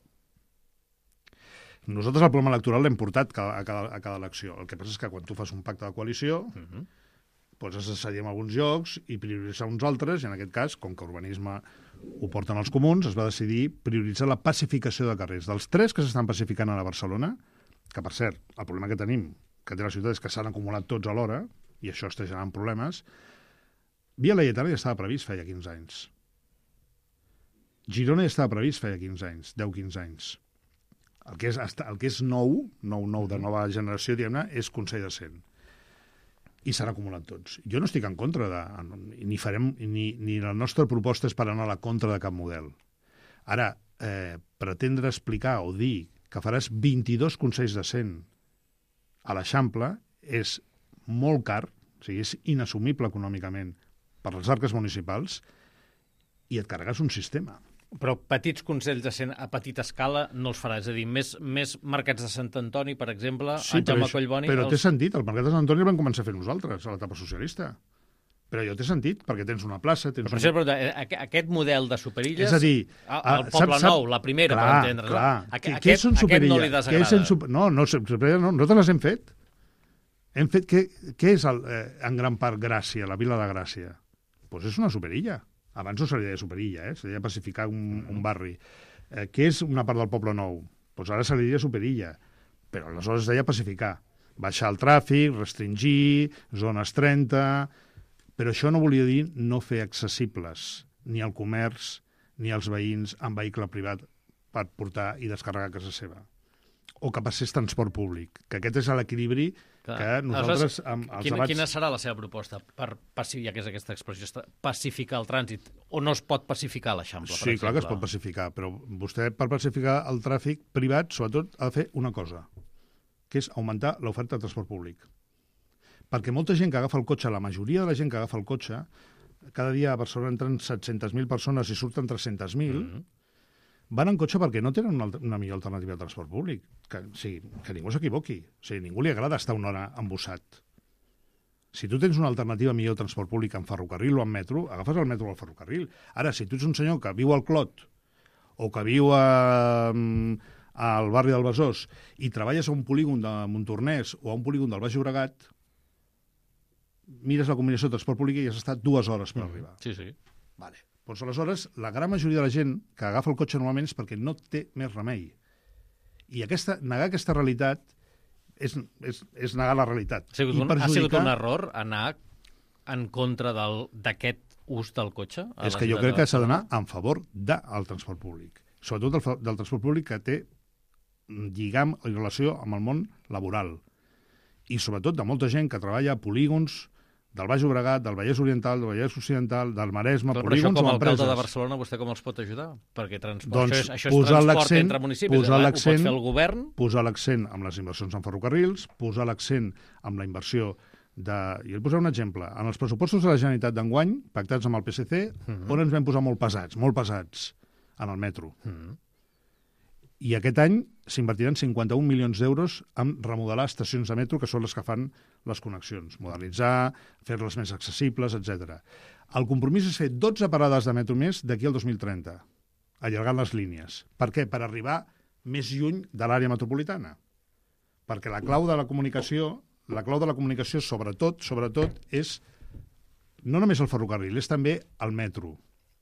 Nosaltres el programa electoral l'hem portat a cada elecció. El que passa és que quan tu fas un pacte de coalició... Doncs has de cedir en alguns llocs i prioritzar uns altres, i en aquest cas, com que urbanisme ho porten els comuns, es va decidir prioritzar la pacificació de carrers. Dels 3 que s'estan pacificant a Barcelona, que per cert, el problema que tenim, que té la ciutat, és que s'han acumulat tots alhora, i això està generant problemes, Via Laietana ja estava previst feia 15 anys. Girona ja estava previst feia 15 anys, 10-15 anys. El que és nou de nova generació, diguem-ne, és Consell de Cent. I s'han acumulat tots. Jo no estic en contra ni la nostra proposta és per anar a la contra de cap model. Ara, pretendre explicar o dir que faràs 22 consells de 100 a l'Eixample és molt car, o sigui, és inassumible econòmicament per les arques municipals i et carregues un sistema. Però petits consells de 100 a petita escala no els farà. És a dir, més mercats de Sant Antoni, per exemple, en Jaume Collboni... Però té sentit. El mercat de Sant Antoni el vam començar a fer nosaltres, a l'etapa socialista. Però jo té sentit, perquè tens una plaça... Per exemple, aquest model de Superilles... És a dir... El Poble Nou, la primera, per entendre's. Clar, què és un Superilla? Aquest no li desagrada. No, nosaltres les hem fet. Hem fet... Què és, en gran part, Gràcia, la vila de Gràcia? Doncs és una Superilla. Abans no se li deia Superilla, se li deia pacificar un barri. Què és una part del Poble Nou? Doncs ara se li deia Superilla, però aleshores es deia pacificar. Baixar el tràfic, restringir, zones 30... Però això no volia dir no fer accessibles ni el comerç ni els veïns amb vehicle privat per portar i descarregar a casa seva. o que passés transport públic, que aquest és l'equilibri que nosaltres... Quina serà la seva proposta per pacificar, ja que és aquesta expressió, pacificar el trànsit? O no es pot pacificar l'Eixample, per exemple? Sí, clar que es pot pacificar, però vostè, per pacificar el tràfic privat, sobretot, ha de fer una cosa, que és augmentar l'oferta de transport públic. Perquè molta gent que agafa el cotxe, la majoria de la gent que agafa el cotxe, cada dia a Barcelona entren 700.000 persones i surten 300.000, van en cotxe perquè no tenen una millor alternativa de transport públic. Que ningú s'equivoqui. O sigui, ningú li agrada estar una hora embussat. Si tu tens una alternativa millor de transport públic en ferrocarril o en metro, agafes el metro o el ferrocarril. Ara, si tu ets un senyor que viu al Clot o que viu al barri del Besòs i treballes a un polígon de Montornès o a un polígon del Baix Llobregat, mires la combinació de transport públic i has estat 2 hores per arribar. Sí, sí. Vale. Doncs aleshores, la gran majoria de la gent que agafa el cotxe normalment és perquè no té més remei. I negar aquesta realitat és negar la realitat. Ha sigut un error anar en contra d'aquest ús del cotxe? És que jo crec que s'ha d'anar en favor del transport públic. Sobretot del transport públic que té lligam i relació amb el món laboral. I sobretot de molta gent que treballa a polígons del Baix Llobregat, del Vallès Oriental, del Vallès Occidental, del Maresme, polígons o empreses. Però això com a alcalde de Barcelona, vostè com els pot ajudar? Perquè doncs això és transport entre municipis. Ho pot fer el govern? Posar l'accent amb les inversions en ferrocarrils, posar l'accent amb la inversió de... I el posar un exemple. En els pressupostos de la Generalitat d'enguany, pactats amb el PSC, on ens vam posar molt pesats, en el metro. I aquest any s'invertiran 51 milions d'euros en remodelar estacions de metro, que són les que fan les connexions, modernitzar, fer-les més accessibles, etc. El compromís és fer 12 parades de metro més d'aquí al 2030, allargant les línies. Per què? Per arribar més lluny de l'àrea metropolitana. Perquè la clau de la comunicació, sobretot, és no només el ferrocarril, és també el metro.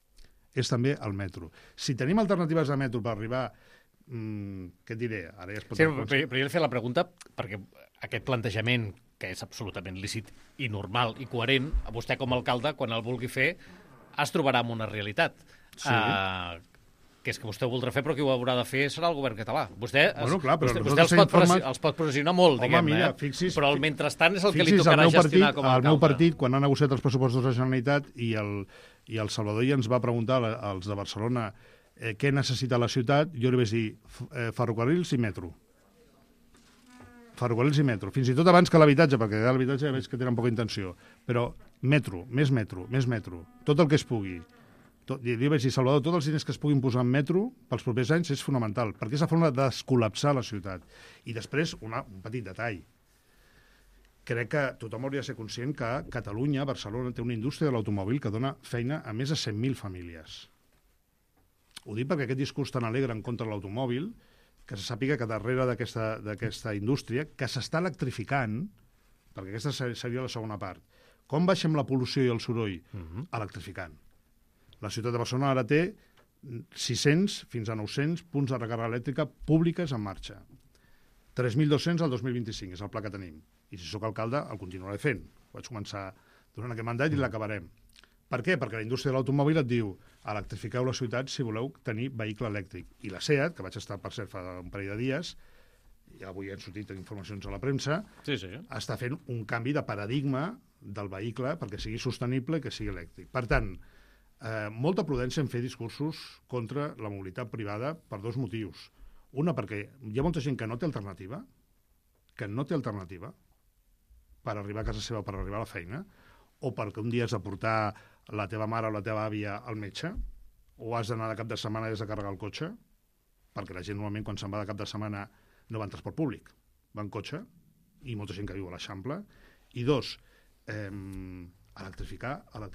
Si tenim alternatives de metro per arribar... què et diré? Ara ja es pot... Sí, però jo he fet la pregunta perquè aquest plantejament, que és absolutament lícit i normal i coherent, a vostè com a alcalde, quan el vulgui fer, es trobarà amb una realitat. Sí. Que és que vostè ho voldrà fer, però qui ho haurà de fer serà el govern català. Vostè els pot pressionar molt, diguem-ne, però el mentrestant és el que li tocarà gestionar com a alcalde. El meu partit, quan ha negociat els pressupostos de la Generalitat i el Salvador ja ens va preguntar als de Barcelona què necessita la ciutat, jo li vaig dir ferrocarrils i metro. Ferrocarrils i metro. Fins i tot abans que l'habitatge, perquè l'habitatge ja veig que tenen poca intenció. Però metro, més metro, més metro. Tot el que es pugui. Li vaig dir, Salvador, tots els diners que es puguin posar en metro pels propers anys és fonamental, perquè és la forma de descol·lapsar la ciutat. I després, un petit detall. Crec que tothom hauria de ser conscient que Catalunya, Barcelona, té una indústria de l'automòbil que dona feina a més de 100.000 famílies. Ho dic perquè aquest discurs tan alegre en contra de l'automòbil, que se sàpiga que darrere d'aquesta indústria, que s'està electrificant, perquè aquesta seria la segona part, com baixem la pol·lució i el soroll? Electrificant. La ciutat de Barcelona ara té 600 fins a 900 punts de recàrrega elèctrica públiques en marxa. 3.200 al 2025, és el pla que tenim. I si sóc alcalde, el continuaré fent. Vaig començar durant aquest mandat i l'acabarem. Per què? Perquè la indústria de l'automòbil et diu electrifiqueu la ciutat si voleu tenir vehicle elèctric. I la SEAT, que vaig estar, per cert, fa un parell de dies, i avui han sortit informacions a la premsa, està fent un canvi de paradigma del vehicle perquè sigui sostenible i que sigui elèctric. Per tant, molta prudència en fer discursos contra la mobilitat privada per dos motius. Una, perquè hi ha molta gent que no té alternativa, per arribar a casa seva, per arribar a la feina, o perquè un dia has de portar la teva mare o la teva àvia al metge, o has d'anar de cap de setmana i has de carregar el cotxe, perquè la gent normalment quan se'n va de cap de setmana no va en transport públic, va en cotxe, i molta gent que viu a l'Eixample. I dos, electrificar.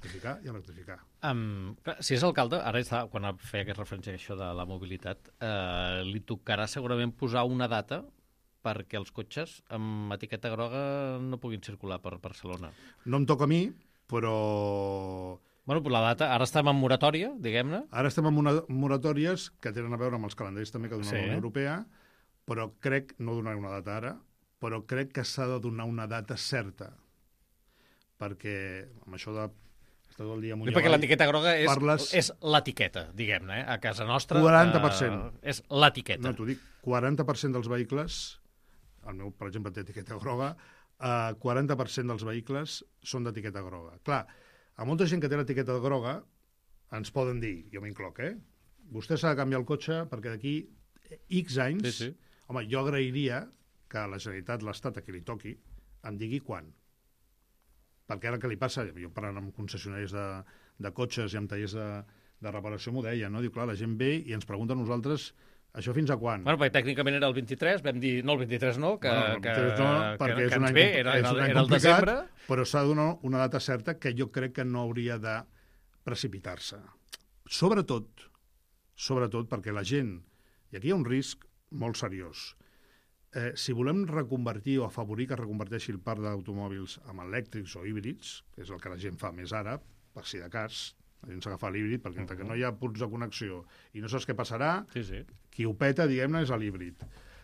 Si és alcalde, ara quan feia aquesta referència a això de la mobilitat, li tocarà segurament posar una data perquè els cotxes amb etiqueta groga no puguin circular per Barcelona. No em toca a mi, però... Bueno, la data, ara estem en moratòria, diguem-ne. Ara estem en moratòries que tenen a veure amb els calendaris també que dona la Unió Europea, però no donaré una data ara, però crec que s'ha de donar una data certa, perquè amb això de tot el dia amunt i avall... Perquè l'etiqueta groga és l'etiqueta, diguem-ne, a casa nostra... 40%. És l'etiqueta. No, t'ho dic, 40% dels vehicles, el meu, per exemple, té etiqueta groga, 40% dels vehicles són d'etiqueta groga. Clar, a molta gent que té l'etiqueta groga ens poden dir, jo m'incloc, vostè s'ha de canviar el cotxe perquè d'aquí X anys... Sí. Home, jo agrairia que la Generalitat, l'Estat, a qui li toqui, em digui quan. Perquè ara què li passa? Jo parlant amb concessionaris de cotxes i amb tallers de reparació m'ho deia, no? Diu, clar, la gent ve i ens pregunta a nosaltres això fins a quan? Bueno, perquè tècnicament era el 23, vam dir, no, el 23 no, que perquè ens ve, era el desembre. Però s'ha de donar una data certa que jo crec que no hauria de precipitar-se. Sobretot perquè la gent, i aquí hi ha un risc molt seriós, si volem reconvertir o afavorir que es reconverteixi el parc d'automòbils amb elèctrics o híbrids, que és el que la gent fa més ara, per si de cas, la gent s'agafa l'híbrid, perquè entre que no hi ha punts de connexió i no saps què passarà, qui ho peta, diguem-ne, és l'híbrid.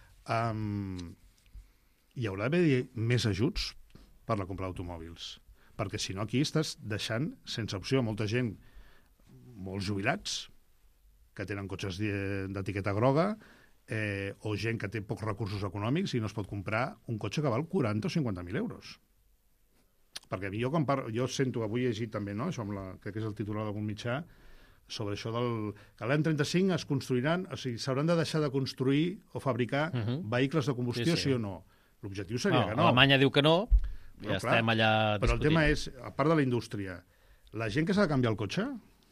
Hi haurà d'haver més ajuts per la compra d'automòbils, perquè si no aquí estàs deixant sense opció a molta gent, molts jubilats, que tenen cotxes d'etiqueta groga, o gent que té pocs recursos econòmics i no es pot comprar un cotxe que val 40 o 50.000 euros. Perquè jo sento, avui he llegit també, no? Això crec que és el titular d'algun mitjà, sobre això que l'any 35 es construiran, o sigui, s'hauran de deixar de construir o fabricar vehicles de combustió, sí o no? L'objectiu seria que no. Alemanya diu que no, ja estem allà discutint. Però el tema és, a part de la indústria, la gent que s'ha de canviar el cotxe,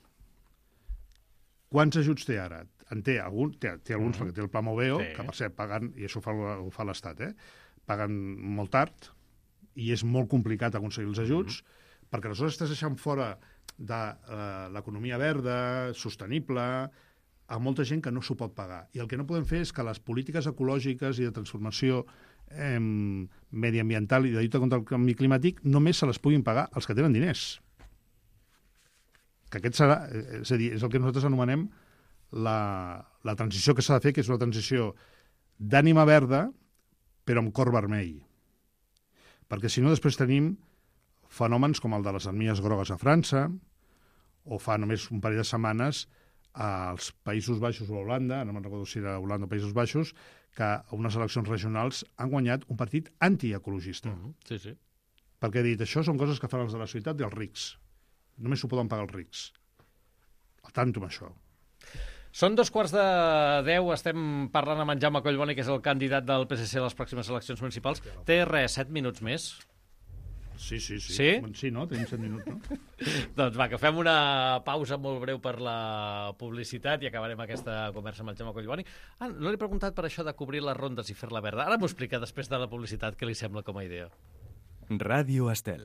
quants ajuts té ara? Té alguns, perquè té el Pla Moveo, que per cert paguen, i això ho fa l'Estat, paguen molt tard, i és molt complicat aconseguir els ajuts, perquè aleshores estàs deixant fora de l'economia verda, sostenible, a molta gent que no s'ho pot pagar. I el que no podem fer és que les polítiques ecològiques i de transformació mediambiental i de lluita contra el canvi climàtic només se les puguin pagar els que tenen diners. Que aquest serà, és a dir, és el que nosaltres anomenem la transició que s'ha de fer, que és una transició d'ànima verda, però amb cor vermell. Perquè si no després tenim fenòmens com el de les armilles grogues a França, o fa només un parell de setmanes als Països Baixos o a Holanda, no me'n recordo si era Holanda o Països Baixos, que a unes eleccions regionals han guanyat un partit antiecologista. Sí. Perquè he dit, això són coses que fan els de la societat i els rics. Només s'ho poden pagar els rics. Al tanto amb això. Són 2:45, estem parlant amb en Jaume Collboni, que és el candidat del PSC a les pròximes eleccions municipals. Té 7 minuts més? Sí. Sí? Sí, no? Tenim 7 minuts, no? Doncs va, que fem una pausa molt breu per la publicitat i acabarem aquesta conversa amb el Jaume Collboni. No l'he preguntat per això de cobrir les rondes i fer-la verda. Ara m'ho explica després de la publicitat, què li sembla com a idea. Ràdio Estel.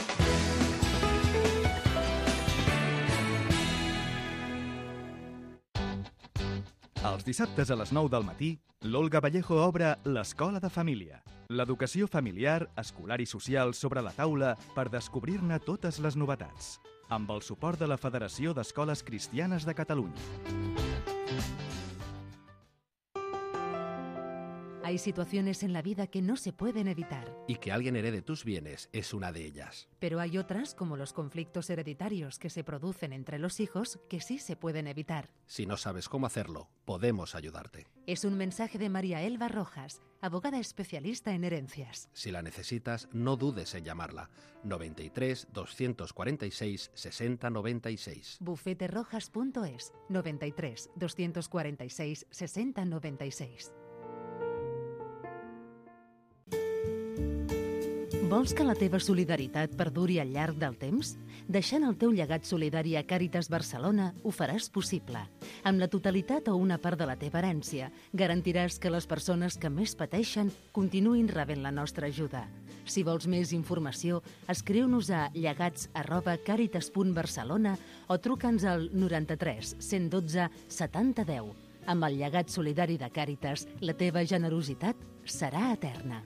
Els dissabtes a les 9 del matí, l'Olga Vallejo obre l'Escola de Família. L'educació familiar, escolar i social sobre la taula per descobrir-ne totes les novetats. Amb el suport de la Federació d'Escoles Cristianes de Catalunya. Hay situaciones en la vida que no se pueden evitar. Y que alguien herede tus bienes es una de ellas. Pero hay otras, como los conflictos hereditarios que se producen entre los hijos, que sí se pueden evitar. Si no sabes cómo hacerlo, podemos ayudarte. Es un mensaje de María Elba Rojas, abogada especialista en herencias. Si la necesitas, no dudes en llamarla. 93 246 60 96. Bufeterojas.es 93 246 60 96. Vols que la teva solidaritat perduri al llarg del temps? Deixant el teu llegat solidari a Càritas Barcelona ho faràs possible. Amb la totalitat o una part de la teva herència, garantiràs que les persones que més pateixen continuïn rebent la nostra ajuda. Si vols més informació, escriu-nos a llegats@caritas.barcelona o truca'ns al 93 112 70 10. Amb el llegat solidari de Càritas, la teva generositat serà eterna.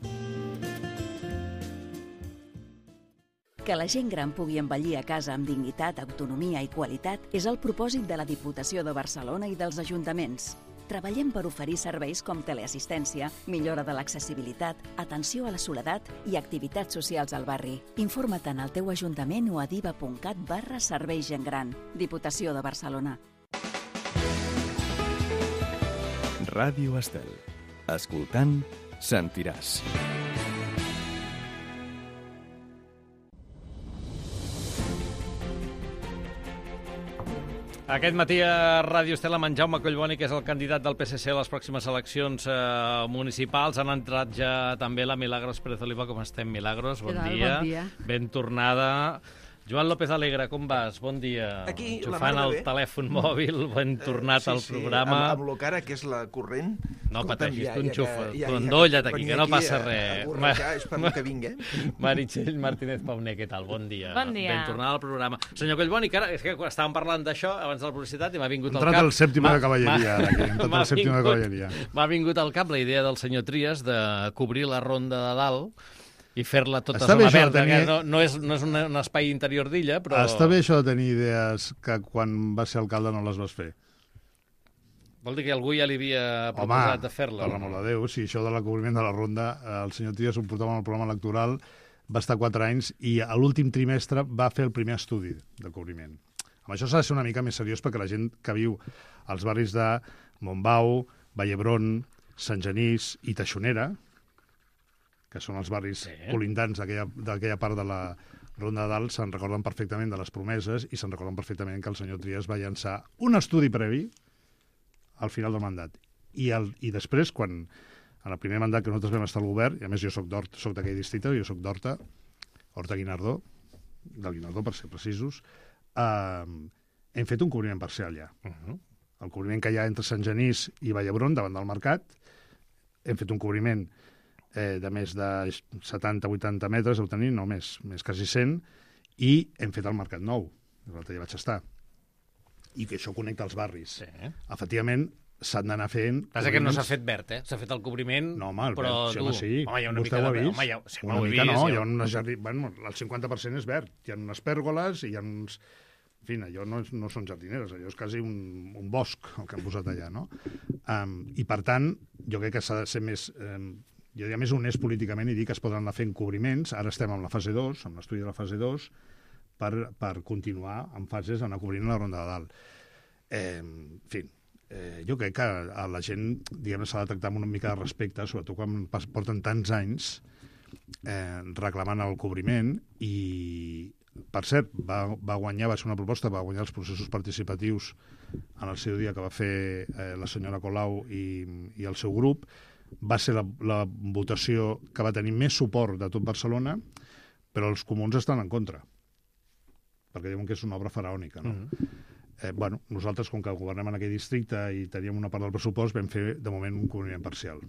Que la gent gran pugui envellir a casa amb dignitat, autonomia i qualitat és el propòsit de la Diputació de Barcelona i dels ajuntaments. Treballem per oferir serveis com teleassistència, millora de l'accessibilitat, atenció a la soledat i activitats socials al barri. Informa't en el teu ajuntament o a diva.cat/serveis gent gran. Diputació de Barcelona. Ràdio Estel. Escoltant, sentiràs. Aquest matí a Ràdio Estela, en Jaume Collboni, que és el candidat del PSC a les pròximes eleccions municipals. Han entrat ja també la Milagros Pérez Oliva. Com estem, Milagros? Bon dia. Bon dia. Ben tornada. Joan López Alegre, com vas? Bon dia. Aquí, enxufant el telèfon mòbil, ben tornat al programa. Sí, amb el que ara, que és la corrent... No pateixis, tu enxufes, tu endolla't aquí, que no passa res. És per el que vinc, Meritxell Martínez Pauner, què tal? Bon dia. Bon dia. Ben tornada al programa. Senyor Collboni, que ara, és que estàvem parlant d'això abans de la publicitat i m'ha vingut al cap... Entrat el sèptim de cavalleria, aquí. Entrat el sèptim de cavalleria. M'ha vingut al cap la idea del senyor Trias de cobrir la ronda de dalt i fer-la tota zona verda, que no és un espai interior d'illa, però... Està bé això de tenir idees que quan vas ser alcalde no les vas fer. Vol dir que algú ja li havia proposat de fer-la? Home, per l'amor de Déu, si això de l'acobriment de la ronda, el senyor Trias ho portava en el programa electoral, va estar 4 anys i a l'últim trimestre va fer el primer estudi de cobriment. Amb això s'ha de ser una mica més seriós perquè la gent que viu als barris de Montbau, Vallhebron, Sant Genís i Taixonera, que són els barris colindants d'aquella part de la Ronda de Dalt, se'n recorden perfectament de les promeses i se'n recorden perfectament que el senyor Trias va llançar un estudi previ al final del mandat. I després, quan en el primer mandat que nosaltres vam estar al govern, i a més jo soc d'aquell districte, jo soc d'Horta, Horta-Guinardó, del Guinardó per ser precisos, hem fet un cobriment parcial ja. El cobriment que hi ha entre Sant Genís i Vallhebron, davant del mercat, hem fet un cobriment de més de 70-80 metres, deu tenir, no més quasi 100, i hem fet el Mercat Nou, l'altre dia vaig estar, i que això connecta els barris. Efectivament, s'han d'anar fent... Passa que no s'ha fet verd, S'ha fet el cobriment, no, home, però verd, tu... sí. Home, hi ha una Vostè mica ho ha de... vist? Home, hi una mica no, hi ha unes jardins... Bueno, el 50% és verd. Hi ha unes pèrgoles, hi ha uns... En fi, allò no són jardineres, allò és quasi un bosc, el que han posat allà, no? I, per tant, jo crec que s'ha de ser més... jo diria més honest políticament i dir que es poden anar fent cobriments. Ara estem en la fase 2, amb l'estudi de la fase 2, per continuar en fases, anar cobrint la Ronda de Dalt. En fi, jo crec que a la gent, diguem-ne, s'ha de tractar amb una mica de respecte, sobretot quan porten tants anys reclamant el cobriment i, per cert, va ser una proposta, va guanyar els processos participatius en el seu dia que va fer la senyora Colau i el seu grup. Va ser la votació que va tenir més suport de tot Barcelona, però els comuns estan en contra, perquè diuen que és una obra faraònica, no? Bueno, nosaltres, com que governem en aquell districte i teníem una part del pressupost, vam fer, de moment, un cobriment parcial.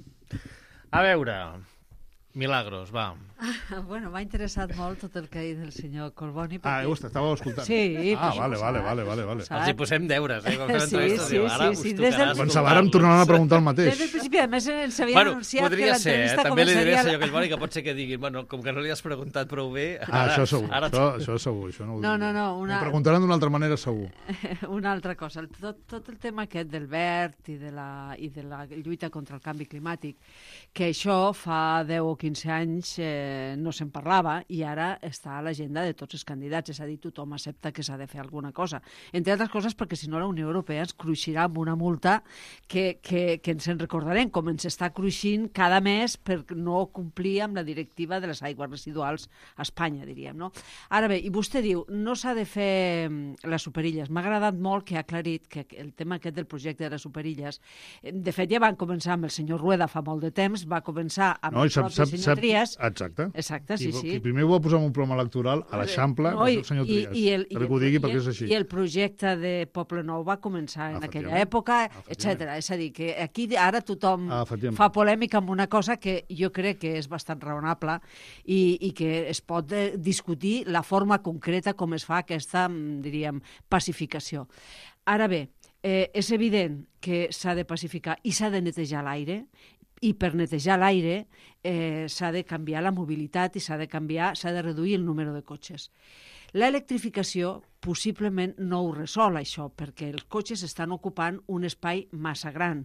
A veure... Milagros, va. Bueno, m'ha interessat molt tot el que ha dit el senyor Collboni. Estàveu escoltant? Sí. Vale. Els hi posem deures, Sí. Ens vàrem tornar a preguntar el mateix. Des del principi, a més, ens havien anunciat que l'entrevista començaria... També li diré al senyor Collboni que pot ser que diguin, bueno, com que no li has preguntat prou bé... Això segur, això no ho dic. No. M'ho preguntaran d'una altra manera, segur. Una altra cosa, tot el tema aquest del verd i de la lluita contra el canvi climàtic, que això fa 10 o 15 anys no se'n parlava i ara està a l'agenda de tots els candidats, és a dir, tothom accepta que s'ha de fer alguna cosa. Entre altres coses perquè si no la Unió Europea ens cruixirà amb una multa que ens en recordarem, com ens està cruixint cada mes per no complir amb la directiva de les aigües residuals a Espanya, diríem, no? Ara bé, i vostè diu, no s'ha de fer les superilles. M'ha agradat molt que ha aclarit que el tema aquest del projecte de les superilles, de fet ja van començar amb el senyor Rueda fa molt de temps, va començar amb el propi senyor Trias. Exacte, sí. Qui primer ho va posar en un programa electoral a l'Eixample va ser el senyor Trias. Que ho digui perquè és així. I el projecte de Poble Nou va començar en aquella època, etc. És a dir, que aquí ara tothom fa polèmica amb una cosa que jo crec que és bastant raonable i que es pot discutir la forma concreta com es fa aquesta, diríem, pacificació. Ara bé, és evident que s'ha de pacificar i s'ha de netejar l'aire, i per netejar l'aire s'ha de canviar la mobilitat i s'ha de reduir el número de cotxes. L'electrificació possiblement no ho resol, això, perquè els cotxes estan ocupant un espai massa gran.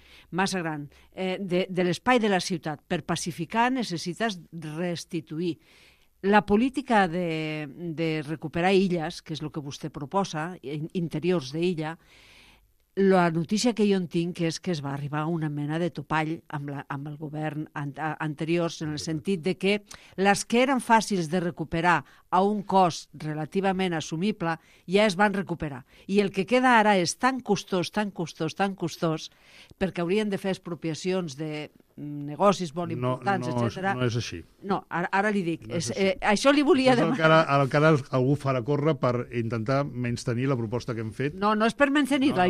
De l'espai de la ciutat. Per pacificar necessites restituir. La política de recuperar illes, que és el que vostè proposa, interiors d'illa, la notícia que jo en tinc és que es va arribar a una mena de topall amb el govern anteriors, en el sentit de que les que eren fàcils de recuperar a un cost relativament assumible ja es van recuperar. I el que queda ara és tan costós, perquè haurien de fer expropiacions de negocis molt importants, etc. No és així. No, ara li dic. Això li volia demanar. El que ara algú farà córrer per intentar menystenir la proposta que hem fet. No és per menystenir-la.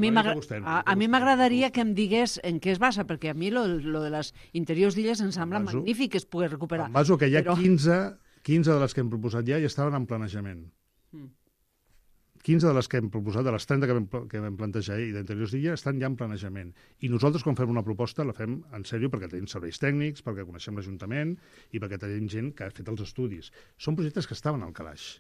A mi m'agradaria que em digués en què es basa, perquè a mi lo de les interiors d'illes em sembla magnífic que es pugui recuperar. Em baso que hi ha 15 de les que hem proposat ja estaven en planejament. 15 de les que hem proposat, de les 30 que vam plantejar i d'interiors d'illa, estan ja en planejament. I nosaltres, quan fem una proposta, la fem en sèrio perquè tenim serveis tècnics, perquè coneixem l'Ajuntament i perquè tenim gent que ha fet els estudis. Són projectes que estaven al calaix.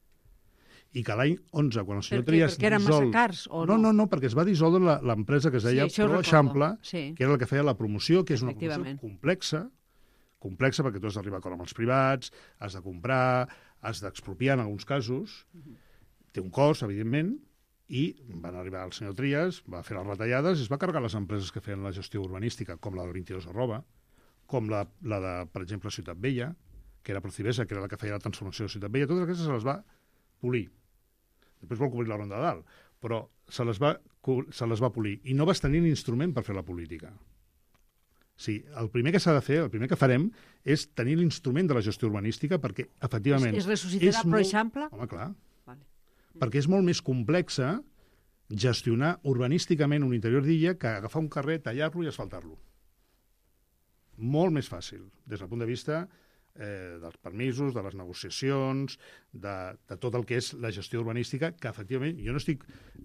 I que l'any 11, quan el senyor Trias... Perquè eren massa cars, o no? No, perquè es va dissoldre l'empresa que es deia Pro Eixample, que era la que feia la promoció, que és una promoció complexa perquè tu has d'arribar a acord amb els privats, has de comprar, has d'expropiar en alguns casos, té un cost, evidentment, i van arribar el senyor Trias, va fer les retallades i es va carregar les empreses que feien la gestió urbanística, com la del 22@, com la de, per exemple, Ciutat Vella, que era Procivesa, que era la que feia la transformació de Ciutat Vella, totes aquestes se les va polir. Després vol cobrir la Ronda de Dalt, però se les va polir. I no vas tenir l'instrument per fer la política. Sí, el primer que s'ha de fer, el primer que farem, és tenir l'instrument de la gestió urbanística perquè, efectivament... Es ressuscitarà Pro Eixample? Home, clar. Perquè és molt més complexa gestionar urbanísticament un interior d'illa que agafar un carrer, tallar-lo i asfaltar-lo. Molt més fàcil, des del punt de vista dels permisos, de les negociacions, de tot el que és la gestió urbanística, que efectivament jo no estic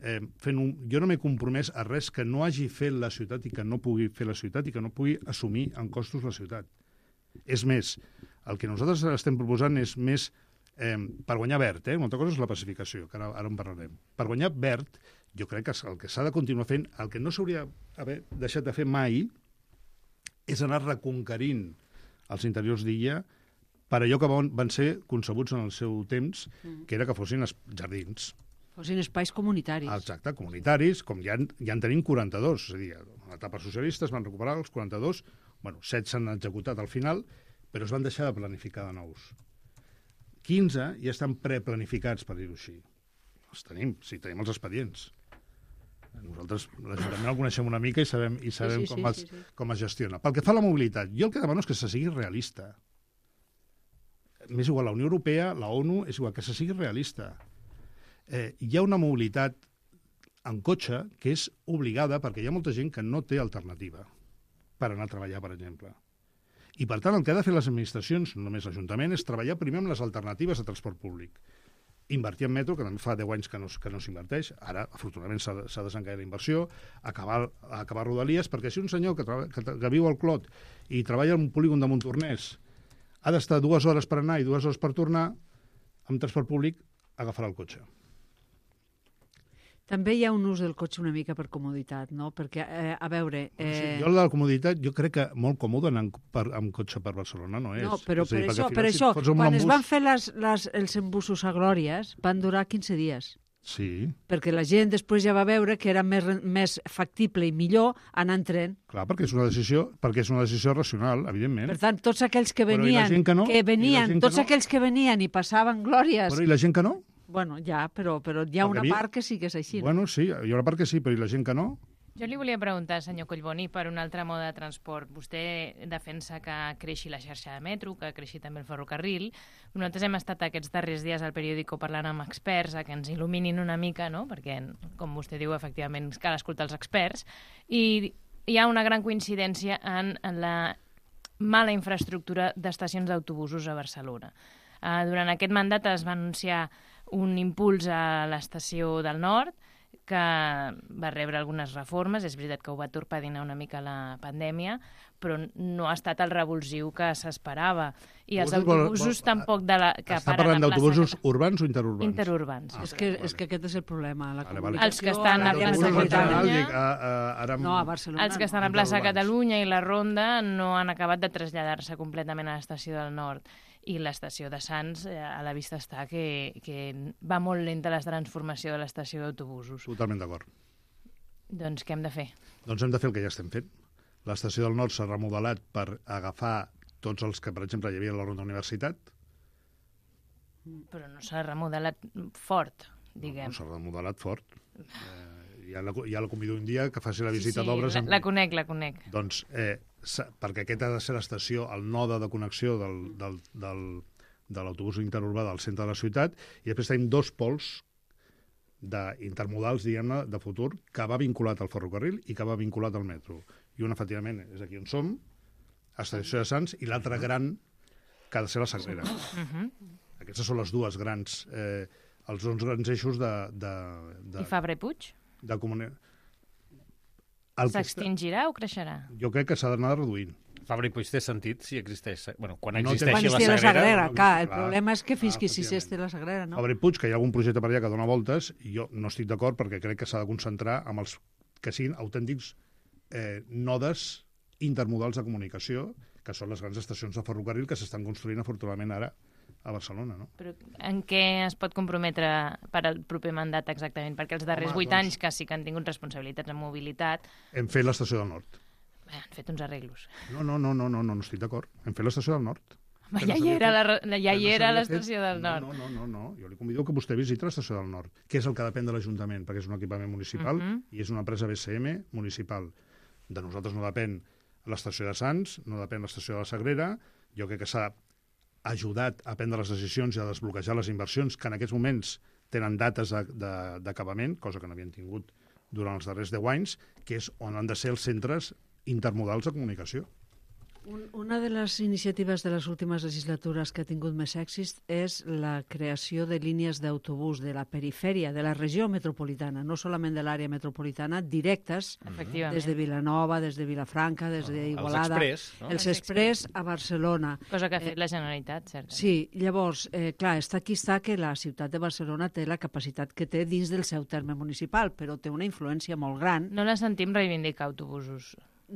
jo no m'he compromès a res que no hagi fet la ciutat i que no pugui fer la ciutat i que no pugui assumir en costos la ciutat. És més, el que nosaltres estem proposant és més per guanyar verd, una altra cosa és la pacificació, que ara en parlarem. Per guanyar verd, jo crec que el que s'ha de continuar fent, el que no s'hauria d'haver deixat de fer mai, és anar reconquerint els interiors d'illa per allò que van ser concebuts en el seu temps, que era que fossin jardins. Fossin espais comunitaris. Exacte, comunitaris, com ja en tenim 42, és a dir, a l'etapa socialista es van recuperar els 42, 7 s'han executat al final, però es van deixar de planificar de nous. 15 ja estan preplanificats, per dir-ho així. Els tenim, sí, tenim els expedients. Nosaltres l'Ajuntament el coneixem una mica i sabem com es gestiona. Pel que fa a la mobilitat, jo el que demano és que se sigui realista. M'és igual la Unió Europea, la ONU, és igual que se sigui realista. Hi ha una mobilitat en cotxe que és obligada perquè hi ha molta gent que no té alternativa per anar a treballar, per exemple. I, per tant, el que ha de fer les administracions, no només l'Ajuntament, és treballar primer amb les alternatives de transport públic. Invertir en metro, que també fa 10 anys que no s'inverteix, ara, afortunadament, s'ha desencallat la inversió, acabar Rodalies, perquè si un senyor que viu al Clot i treballa en un polígon de Montornès ha d'estar 2 hores per anar i 2 hores per tornar, amb transport públic agafarà el cotxe. També hi ha un ús del cotxe una mica per comoditat, no? Perquè, a veure... Jo la comoditat, jo crec que molt còmode anar amb cotxe per Barcelona no és. No, però per això, quan es van fer els embussos a Glòries, van durar 15 dies. Sí. Perquè la gent després ja va veure que era més factible i millor anar en tren. Clar, perquè és una decisió racional, evidentment. Per tant, tots aquells que venien, aquells que venien i passaven Glòries... Però i la gent que no? Bueno, ja, però hi ha una part que sí que és així. Bueno, sí, hi ha una part que sí, però i la gent que no? Jo li volia preguntar, senyor Collboni, per un altre mode de transport. Vostè defensa que creixi la xarxa de metro, que creixi també el ferrocarril. Nosaltres hem estat aquests darrers dies al periòdico parlant amb experts a que ens il·luminin una mica, no? Perquè, com vostè diu, efectivament, cal escoltar els experts. I hi ha una gran coincidència en la mala infraestructura d'estacions d'autobusos a Barcelona. Durant aquest mandat es va anunciar un impuls a l'estació del Nord, que va rebre algunes reformes. És veritat que ho va torpedinar una mica la pandèmia, però no ha estat el revulsiu que s'esperava. I els autobusos tampoc... Està parlant d'autobusos urbans o interurbans? Interurbans. És que aquest és el problema. Els que estan a plaça Catalunya... No, a Barcelona. Els que estan a plaça Catalunya i la Ronda no han acabat de traslladar-se completament a l'estació del Nord. I l'estació de Sants, a la vista està que va molt lenta la transformació de l'estació d'autobusos. Totalment d'acord. Doncs què hem de fer? Doncs hem de fer el que ja estem fent. L'estació del Nord s'ha remodelat per agafar tots els que, per exemple, hi havia a la Ronda Universitat. Però no s'ha remodelat fort, diguem. No, s'ha remodelat fort. Ja la convido un dia que faci la visita d'obres. La conec. Doncs, perquè aquesta ha de ser l'estació, el node de connexió de l'autobús interurbà del centre de la ciutat, i després tenim 2 pols intermodals, diguem-ne, de futur, que va vinculat al ferrocarril i que va vinculat al metro. I un, efectivament, és aquí on som, a l'estació de Sants, i l'altre gran, que ha de ser la Sagrera. Aquestes són les dues grans, els 2 grans eixos de I Fabra i Puig? De comunitat. S'extingirà o creixerà? Jo crec que s'ha d'anar reduint. Fabra i Puig té sentit si existeix... Bueno, quan No té existeixi Quan la estigui Sagrera... clar, el problema és que fins que si s'esté la Sagrera, no? Fabra i Puig, que hi ha algun projecte per allà que dona voltes, i jo no estic d'acord perquè crec que s'ha de concentrar amb els que siguin autèntics nodes intermodals de comunicació, que són les grans estacions de ferrocarril que s'estan construint afortunadament ara a Barcelona, no? Però en què es pot comprometre per al proper mandat exactament? Perquè els darrers 8 anys que sí que han tingut responsabilitats en mobilitat... Hem fet l'estació del Nord. Han fet uns arreglos. No estic d'acord. Hem fet l'estació del Nord. Ja hi era l'estació del Nord. No. Jo li convido que vostè visiti l'estació del Nord, que és el que depèn de l'Ajuntament, perquè és un equipament municipal i és una empresa BCM municipal. De nosaltres no depèn l'estació de Sants, no depèn l'estació de la Sagrera. Jo crec que s'ha ajudat a prendre les decisions i a desbloquejar les inversions que en aquests moments tenen dates d'acabament, cosa que no havien tingut durant els darrers 10 anys, que és on han de ser els centres intermodals de comunicació. Una de les iniciatives de les últimes legislatures que ha tingut més èxit és la creació de línies d'autobús de la perifèria, de la regió metropolitana, no solament de l'àrea metropolitana, directes, des de Vilanova, des de Vilafranca, des d'Igualada. Els exprés a Barcelona. Cosa que ha fet la Generalitat, cert? Sí, llavors, clar, aquí està que la ciutat de Barcelona té la capacitat que té dins del seu terme municipal, però té una influència molt gran. No la sentim reivindicar autobusos.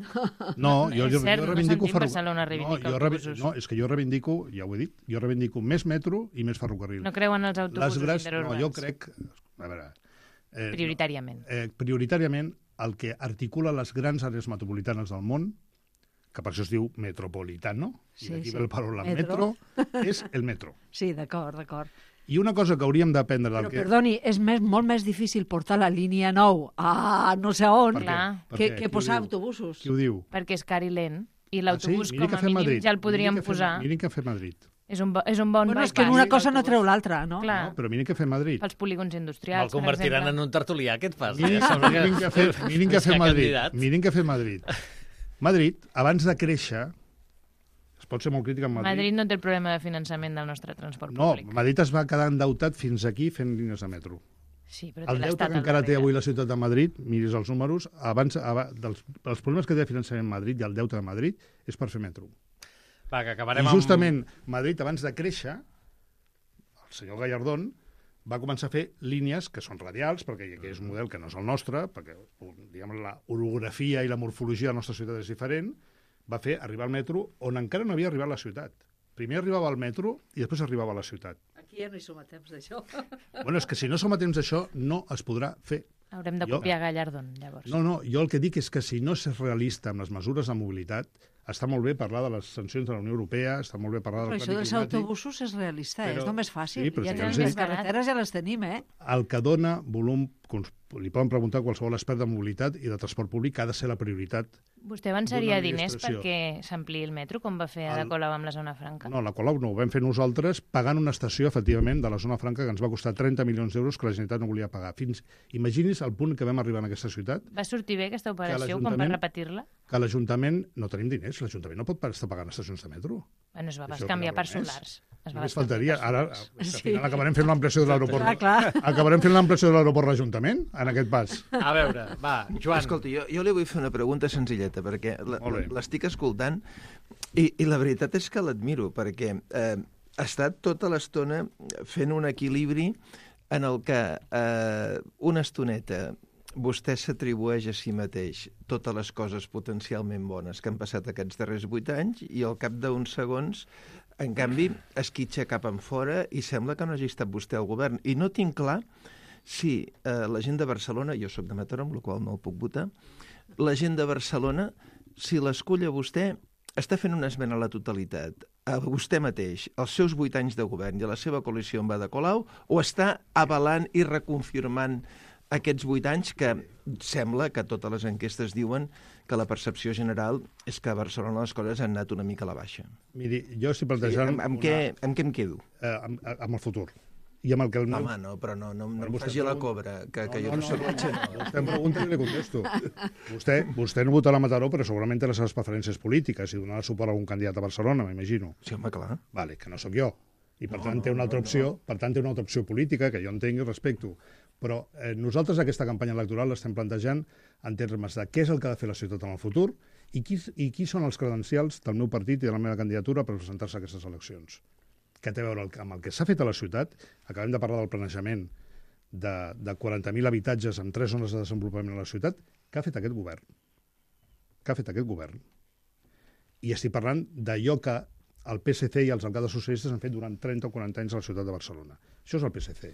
No, jo reivindico autobusos. No, és que jo reivindico, ja ho he dit, jo reivindico més metro i més ferrocarril. No creuen els autobusos interurbans? No, jo crec... A veure... Prioritàriament. Prioritàriament, el que articula les grans àrees metropolitanes del món, que per això es diu metropolitano, i d'aquí ve el paraula metro, és el metro. Sí, d'acord. I una cosa que hauríem d'aprendre... Però, perdoni, és molt més difícil portar la línia 9 a no sé on que posar autobusos. Qui ho diu? Perquè és car i lent, i l'autobús com a mínim ja el podríem posar. Mirin què ha fet Madrid. És un bon bypass. És que una cosa no treu l'altra, no? No, però mirin què ha fet Madrid. Pels polígons industrials, el convertiran en un tertulià, què et fas? Mirin què ha fet Madrid. Mirin què ha fet Madrid. Madrid, abans de créixer... Pot ser molt crític amb Madrid. Madrid no té el problema de finançament del nostre transport públic. No, Madrid es va quedar endeutat fins aquí fent línies de metro. Sí, però el deute que encara té avui la ciutat de Madrid, miris els números, dels problemes que té de finançament Madrid i el deute de Madrid és per fer metro. Va, que acabarem I justament Madrid, abans de créixer, el senyor Gallardón va començar a fer línies que són radials, perquè és un model que no és el nostre, perquè diguem, la orografia i la morfologia de la nostra ciutat és diferent, va fer arribar al metro on encara no havia arribat la ciutat. Primer arribava al metro i després arribava a la ciutat. Aquí ja no hi som a temps d'això. Bueno, és que si no som a temps d'això, no es podrà fer. Haurem de copiar Gallardón, llavors. No, jo el que dic és que si no s'és realista amb les mesures de mobilitat, està molt bé parlar de les sancions de la Unió Europea, està molt bé parlar del canvi climàtic... Però això dels autobusos és realista, és només fàcil. Sí, ja tenim les carreteres, ja les tenim, El que dona volum, li poden preguntar a qualsevol expert de mobilitat i de transport públic, que ha de ser la prioritat. Vostè avançaria diners perquè s'ampliï el metro, com va fer a la Colau amb la zona franca? No, la Colau no, ho vam fer nosaltres pagant una estació, efectivament, de la zona franca que ens va costar 30 milions d'euros que la Generalitat no volia pagar. Imagini's el punt que vam arribar en aquesta ciutat. Va sortir bé aquesta operació, com per repetir-la? Que l'Ajuntament no tenim diners, l'Ajuntament no pot estar pagant estacions de metro. Bueno, es va canviar per solars. Només faltaria. Ara, al final acabarem fent l'ampliació de l'aeroport. Acabarem fent l'ampliació de l'aeroport l'Ajuntament, en aquest pas. A veure, va, Joan. Escolta, jo li vull fer una pregunta senzilleta, perquè l'estic escoltant i la veritat és que l'admiro, perquè ha estat tota l'estona fent un equilibri en el que una estoneta vostè s'atribueix a si mateix totes les coses potencialment bones que han passat aquests darrers 8 anys i al cap d'uns segons, en canvi, esquitxa cap enfora i sembla que no hagi estat vostè al govern. I no tinc clar si la gent de Barcelona, jo sóc de Mataró, amb la qual no el puc votar, la gent de Barcelona, si l'escull a vostè, està fent una esmena a la totalitat a vostè mateix, als seus 8 anys de govern i a la seva coalició amb Ada Colau, o està avalant i reconfirmant aquests 8 anys que sembla que totes les enquestes diuen que la percepció general és que a Barcelona les coses han anat una mica a la baixa? Miri, jo estic plantejant... Amb què em quedo? Amb el futur. I amb el que Home, no, però no em faci la cobra, que jo no soc l'enxanador. Vostè em pregunta i li contesto. Vostè no votarà a Mataró, però segurament té les seves preferències polítiques i donarà suport a algun candidat a Barcelona, m'imagino. Sí, home, clar. Vale, que no sóc jo. I per tant té una altra opció, per tant té una altra opció política que jo entenc i respecto. Però nosaltres aquesta campanya electoral l'estem plantejant en termes de què és el que ha de fer la ciutat en el futur i qui són els credencials del meu partit i de la meva candidatura per presentar-se a aquestes eleccions. Que té a veure amb el que s'ha fet a la ciutat. Acabem de parlar del planejament de 40.000 habitatges en 3 zones de desenvolupament a la ciutat. Què ha fet aquest govern? Què ha fet aquest govern? I estic parlant d'allò que el PSC i els alcaldes socialistes han fet durant 30 o 40 anys a la ciutat de Barcelona. Això és el PSC.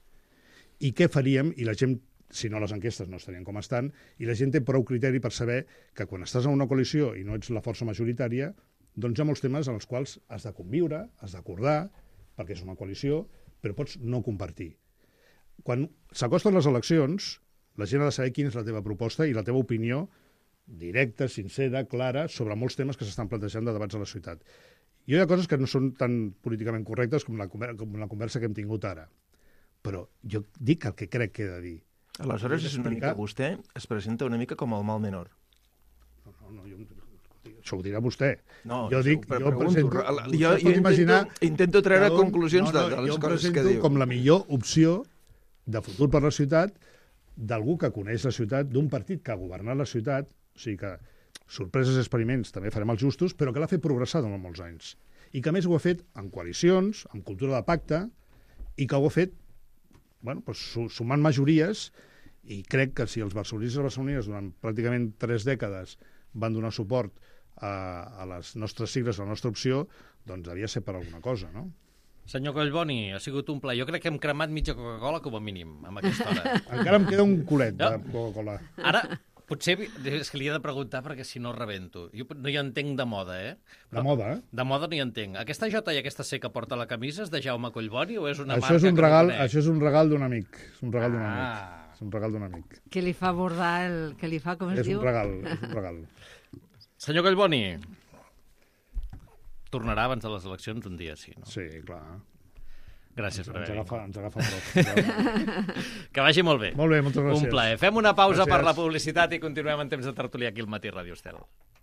I què faríem? I la gent, si no les enquestes no estarien com estan, i la gent té prou criteri per saber que quan estàs en una coalició i no ets la força majoritària, doncs hi ha molts temes en els quals has de conviure, has d'acordar, perquè és una coalició, però pots no compartir. Quan s'acosten les eleccions, la gent ha de saber quina és la teva proposta i la teva opinió directa, sincera, clara, sobre molts temes que s'estan plantejant de debats a la ciutat. Hi ha coses que no són tan políticament correctes com la conversa que hem tingut ara. Però jo dic el que crec que he de dir. Aleshores, és una mica vostè es presenta una mica com el mal menor. No, això ho dirà vostè. No, jo dic, jo presento... Intento treure conclusions de les coses que diu. Jo com la millor opció de futur per la ciutat d'algú que coneix la ciutat, d'un partit que ha governat la ciutat, o sigui que sorpreses i experiments també farem els justos, però que l'ha fet progressar durant molts anys. I que a més ho ha fet en coalicions, en cultura de pacte, i que ho ha fet sumant majories, i crec que si els barcelonins i les barcelonines durant pràcticament 3 dècades van donar suport a les nostres sigles, a la nostra opció, doncs devia ser per alguna cosa, no? Senyor Collboni, ha sigut un plaer. Jo crec que hem cremat mitja Coca-Cola com a mínim, amb aquesta hora. Encara em queda un culet de Coca-Cola. Ara, potser és que li he de preguntar perquè si no rebento. Jo no hi entenc de moda, Però, de moda, De moda no hi entenc. Aquesta J i aquesta C que porta la camisa és de Jaume Collboni o és una marca que no conec? Això és un regal d'un amic. És un regal d'un amic. És un regal d'un amic. Que li fa bordar el... Que li fa, com es diu? És un regal. Senyor Collboni, tornarà abans de les eleccions un dia, sí, no? Sí, clar. Gràcies per haver-hi. Ens agafa prou. Que vagi molt bé. Molt bé, moltes gràcies. Un plaer. Fem una pausa per la publicitat i continuem en temps de tertúlia aquí al Matí Ràdio Estel.